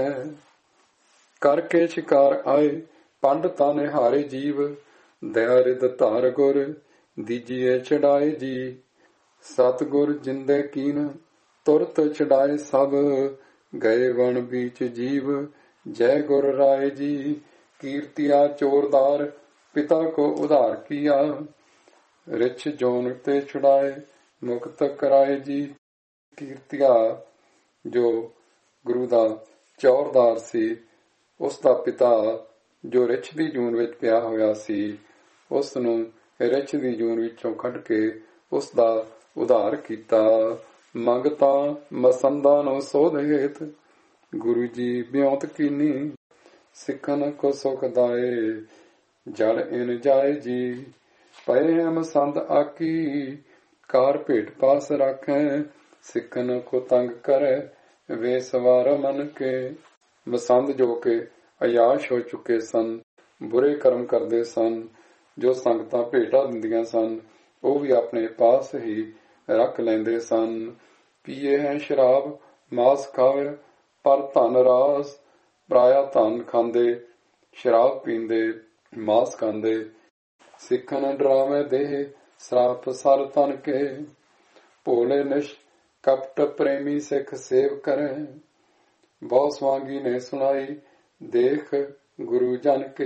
करके शिकार आए पंडिता ने हारे जीव, दया रिद धार गुर दीजिए चढ़ाए जी। सतगुर जिंदे कीन तुरत चढ़ाए सब, गए वन बीच जीव जय गुर राय जी। कीर्तिया चोरदार पिता को उधार किया, रिछ जोन ते छुड़ाए मुक्त कराए जी। कीर्तिया जो गुरु दा चौरदार सी, उस दा पिता जो रिछ दी जून विच पिया होया सी, उस नूं रिछ दी जून विचों कढ के उस दा उधार कीता। मंगता मसंदा नो सोध हेत, गुरु जी ब्योंत कीनी। सिखन को सुख दाए जड़ इन जाए जी। पए है मसंद आकी कार भेट पास राखें, सिखन को तंग करे वे सवार मन के। मसंद जो के अयाश हो चुके सन, बुरे कर्म करते सन, जो संगतां भेटा दिंदियां सन, ਉਹ भी अपने पास ही रख लेंदे सन। पीए है शराब मास खावे पर धन रास, पराया धन खांदे शराब पींदे मास खांदे। सिखन डरावे देह श्राप सर तन के, भोले निश कपट प्रेमी सिख सेव करे। बहुत स्वांगी ने सुनाई देख गुरु जन के,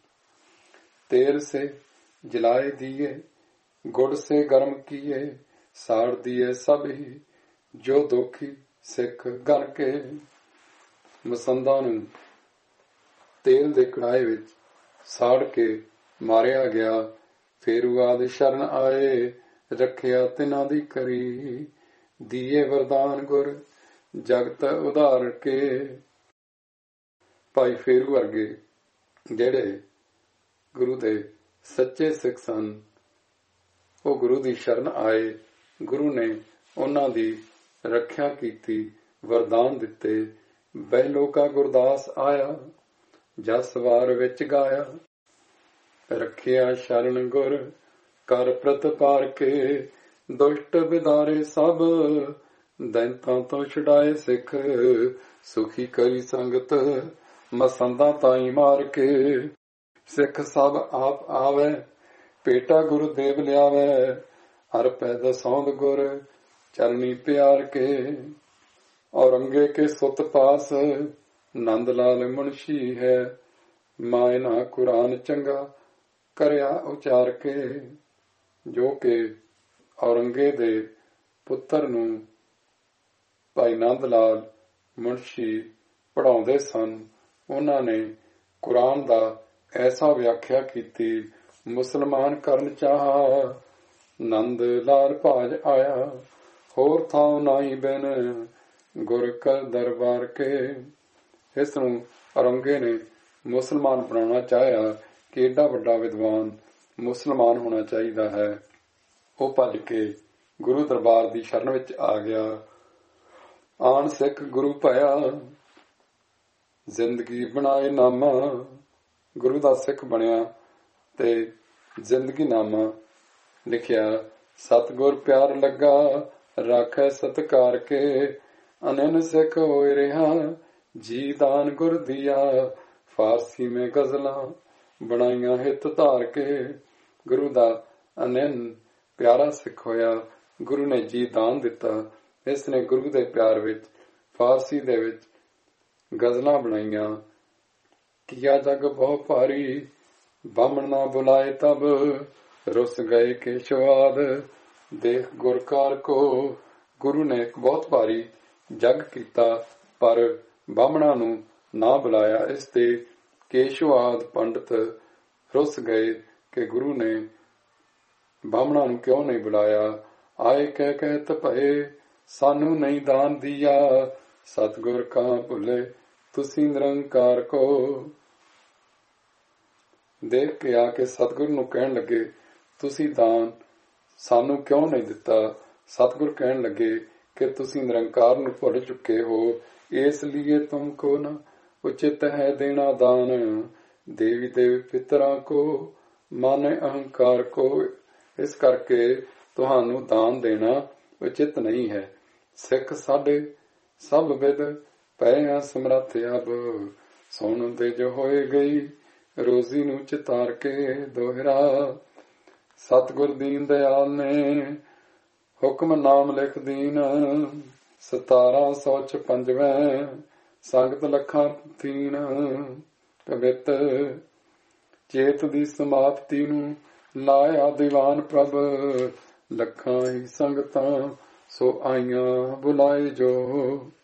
तेल से जलाए दिए गुड़ से गर्म किए। साड़ दिए सब ही जो दोखी सिख गन के। मसंदा नूं तेल दे कड़ाए विच साड़ के मारिया गया। फेरू आदि शरण आए रखिया तिना दी करी। दिए वरदान गुर जगत उधार के। भाई फेरू वर्गे जेड़े गुरु दे सच्चे सिख सन, वो गुरु दी शरण आए। गुरु ने उन्हां दी रखिया कीती, वरदान दिते। बहलो का गुरदास आया जस वार विच गाया। रखिया शरण गुर कर प्रतपार के। दुष्ट बिदारे सब दैंतां तो छुड़ाए सिख। सुखी करी संगत मसंदा ताई मार के। सिख सब आप आवे पेटा गुरु देव लियावे। हर पैदा सौंद गुर चरनी प्यार के। औरंगे के सुत पास नंद लाल मुंशी है। मायना कुरान चंगा करिया उचार के। जो कि औरंगे दे ਪੁੱਤਰ ਨੂੰ ਭਾਈ ਨੰਦ ਲਾਲ ਮੁਨਸ਼ੀ ਪੜ੍ਹਾਉਂਦੇ ਸਨ। ਉਹਨਾਂ ਨੇ ਕੁਰਾਨ ਦਾ ਐਸਾ ਵਿਆਖਿਆ ਕੀਤੀ, ਮੁਸਲਮਾਨ ਕਰਨ ਚਾਹਾ ਨੰਦ ਲਾਲ ਭਾਜ ਆਇਆ। ਹੋਰ ਥਾਂ ਨਾਹੀ ਬਿਨ ਗੁਰ ਕਰ ਦਰਬਾਰ ਕੇ। ਇਸ ਨੂੰ ਔਰੰਗੇ ਨੇ ਮੁਸਲਮਾਨ ਬਣਾਉਣਾ ਚਾਹਿਆ ਕਿ ਏਡਾ ਵੱਡਾ ਵਿਦਵਾਨ ਮੁਸਲਮਾਨ ਹੋਣਾ ਚਾਹੀਦਾ ਹੈ। ਉਹ ਭੱਜ ਕੇ ਗੁਰੂ ਦਰਬਾਰ ਦੀ ਸ਼ਰਨ ਵਿੱਚ ਆ ਗਿਆ। ਆਣ ਸਿੱਖ ਗੁਰੂ ਭਇਆ ਜ਼ਿੰਦਗੀ ਬਣਾਏ ਨਾਮਾ। ਗੁਰੂ ਦਾ ਸਿੱਖ ਬਣਿਆ ਤੇ ਜ਼ਿੰਦਗੀ ਨਾਮਾ ਲਿਖਿਆ। ਸਤਿਗੁਰ ਪਿਆਰ ਲੱਗਾ ਰਾਖੈ ਸਤਿਕਾਰ ਕੇ। ਅਨੰਨ ਸਿੱਖ ਹੋਏ ਰਿਹਾ ਜੀ ਦਾਨ ਗੁਰ ਦੀਆ। ਫਾਰਸੀ ਮੇਂ ਗਜ਼ਲਾਂ ਬਣਾਈਆਂ ਹਿੱਤ ਧਾਰ ਕੇ। ਗੁਰੂ ਦਾ ਅਨੰਨ ਪਿਆਰਾ ਸਿੱਖ ਹੋਇਆ। ਗੁਰੂ ਨੇ ਜੀ ਦਾਨ ਦਿੱਤਾ। ਇਸ ਨੇ ਗੁਰੂ ਦੇ ਪਿਆਰ ਵਿੱਚ ਫਾਰਸੀ ਦੇ ਵਿੱਚ ਗਜ਼ਲਾਂ ਬਣਾਈਆਂ। ਕੀਆ ਜਗ ਬਹੁ ਭਾਰੀ ਬਾਹਮਣ ਨਾ ਬੁਲਾਏ ਤਬ। ਰੁੱਸ ਗਏ ਕੇਸ਼ਵਾਦ ਦੇਖ ਗੁਰਕਾਰ ਕੋ। ਗੁਰੂ ਨੇ ਇੱਕ ਬਹੁਤ ਭਾਰੀ ਜਗ ਕੀਤਾ ਪਰ ਬਾਹਮਣਾ ਨੂੰ ਨਾ ਬੁਲਾਇਆ। ਇਸ ਤੇ ਕੇਸ਼ਵਾਦ ਪੰਡਤ ਰੁੱਸ ਗਏ ਕਿ ਗੁਰੂ ਨੇ ਬਾਹਮਣਾ ਨੂੰ ਕਿਉਂ ਨਹੀਂ ਬੁਲਾਇਆ। ਆਏ ਕਹਿ ਕਹਿਤ ਭਏ ਸਾਨੂੰ ਨਹੀਂ ਦਾਨ ਦੀਆ। ਸਤਿਗੁਰ ਕਾ ਭੁੱਲੇ ਤੁਸੀਂ ਨਿਰੰਕਾਰ ਕੋ। ਦੇਖ ਕੇ ਆ ਕੇ ਸਤਿਗੁਰ ਨੂੰ ਕਹਿਣ ਲੱਗੇ ਤੁਸੀਂ ਦਾਨ ਸਾਨੂੰ ਕਿਉਂ ਨਹੀਂ ਦਿੱਤਾ। ਸਤਿਗੁਰ ਕਹਿਣ ਲੱਗੇ ਕਿ ਤੁਸੀਂ ਨਿਰੰਕਾਰ ਨੂੰ ਭੁੱਲ ਚੁੱਕੇ ਹੋ। ਇਸ ਲਈ ਤੁਮ ਕੋ ਨਾ ਉਚਿਤ ਹੈ ਦੇਣਾ ਦਾਨ। ਦੇਵੀ ਦੇਵ ਪਿਤਰਾਂ ਕੋ ਮਾਨੇ ਅਹੰਕਾਰ ਕੋ। ਇਸ ਕਰਕੇ ਤੁਹਾਨੂੰ ਦਾਨ ਦੇਣਾ ਉਚਿਤ ਨਹੀਂ ਹੈ। ਸਿੱਖ ਸਾਡੇ ਸਭ ਵਿਦ ਪਏ ਆ ਸਮਰੱਥ ਅਬ। ਸੁਣ ਤੇ ਜੋ ਹੋਏ ਗਈ ਰੋਜ਼ੀ ਨੂੰ ਚਿਤਾਰ ਕੇ। ਦੋਹਰਾ ਸਤਿਗੁਰ ਦੀਨ ਦਿਆਲ ਨੇ ਹੁਕਮ ਨਾਮ ਲਿਖ ਦੀਨ। ਸਤਾਰਾਂ ਸੌ ਛਪੰਜਵੇਂ ਸੰਗਤ ਲੱਖਾਂ ਤੀਨ। ਕਵਿਤ ਚੇਤ ਦੀ ਸਮਾਪਤੀ ਨੂੰ ਲਾਇਆ ਦੀਵਾਨ ਪ੍ਰਭ। ਲੱਖਾਂ ਹੀ ਸੰਗਤਾਂ ਸੋ ਆਈਆਂ ਬੁਲਾਏ ਜੋ।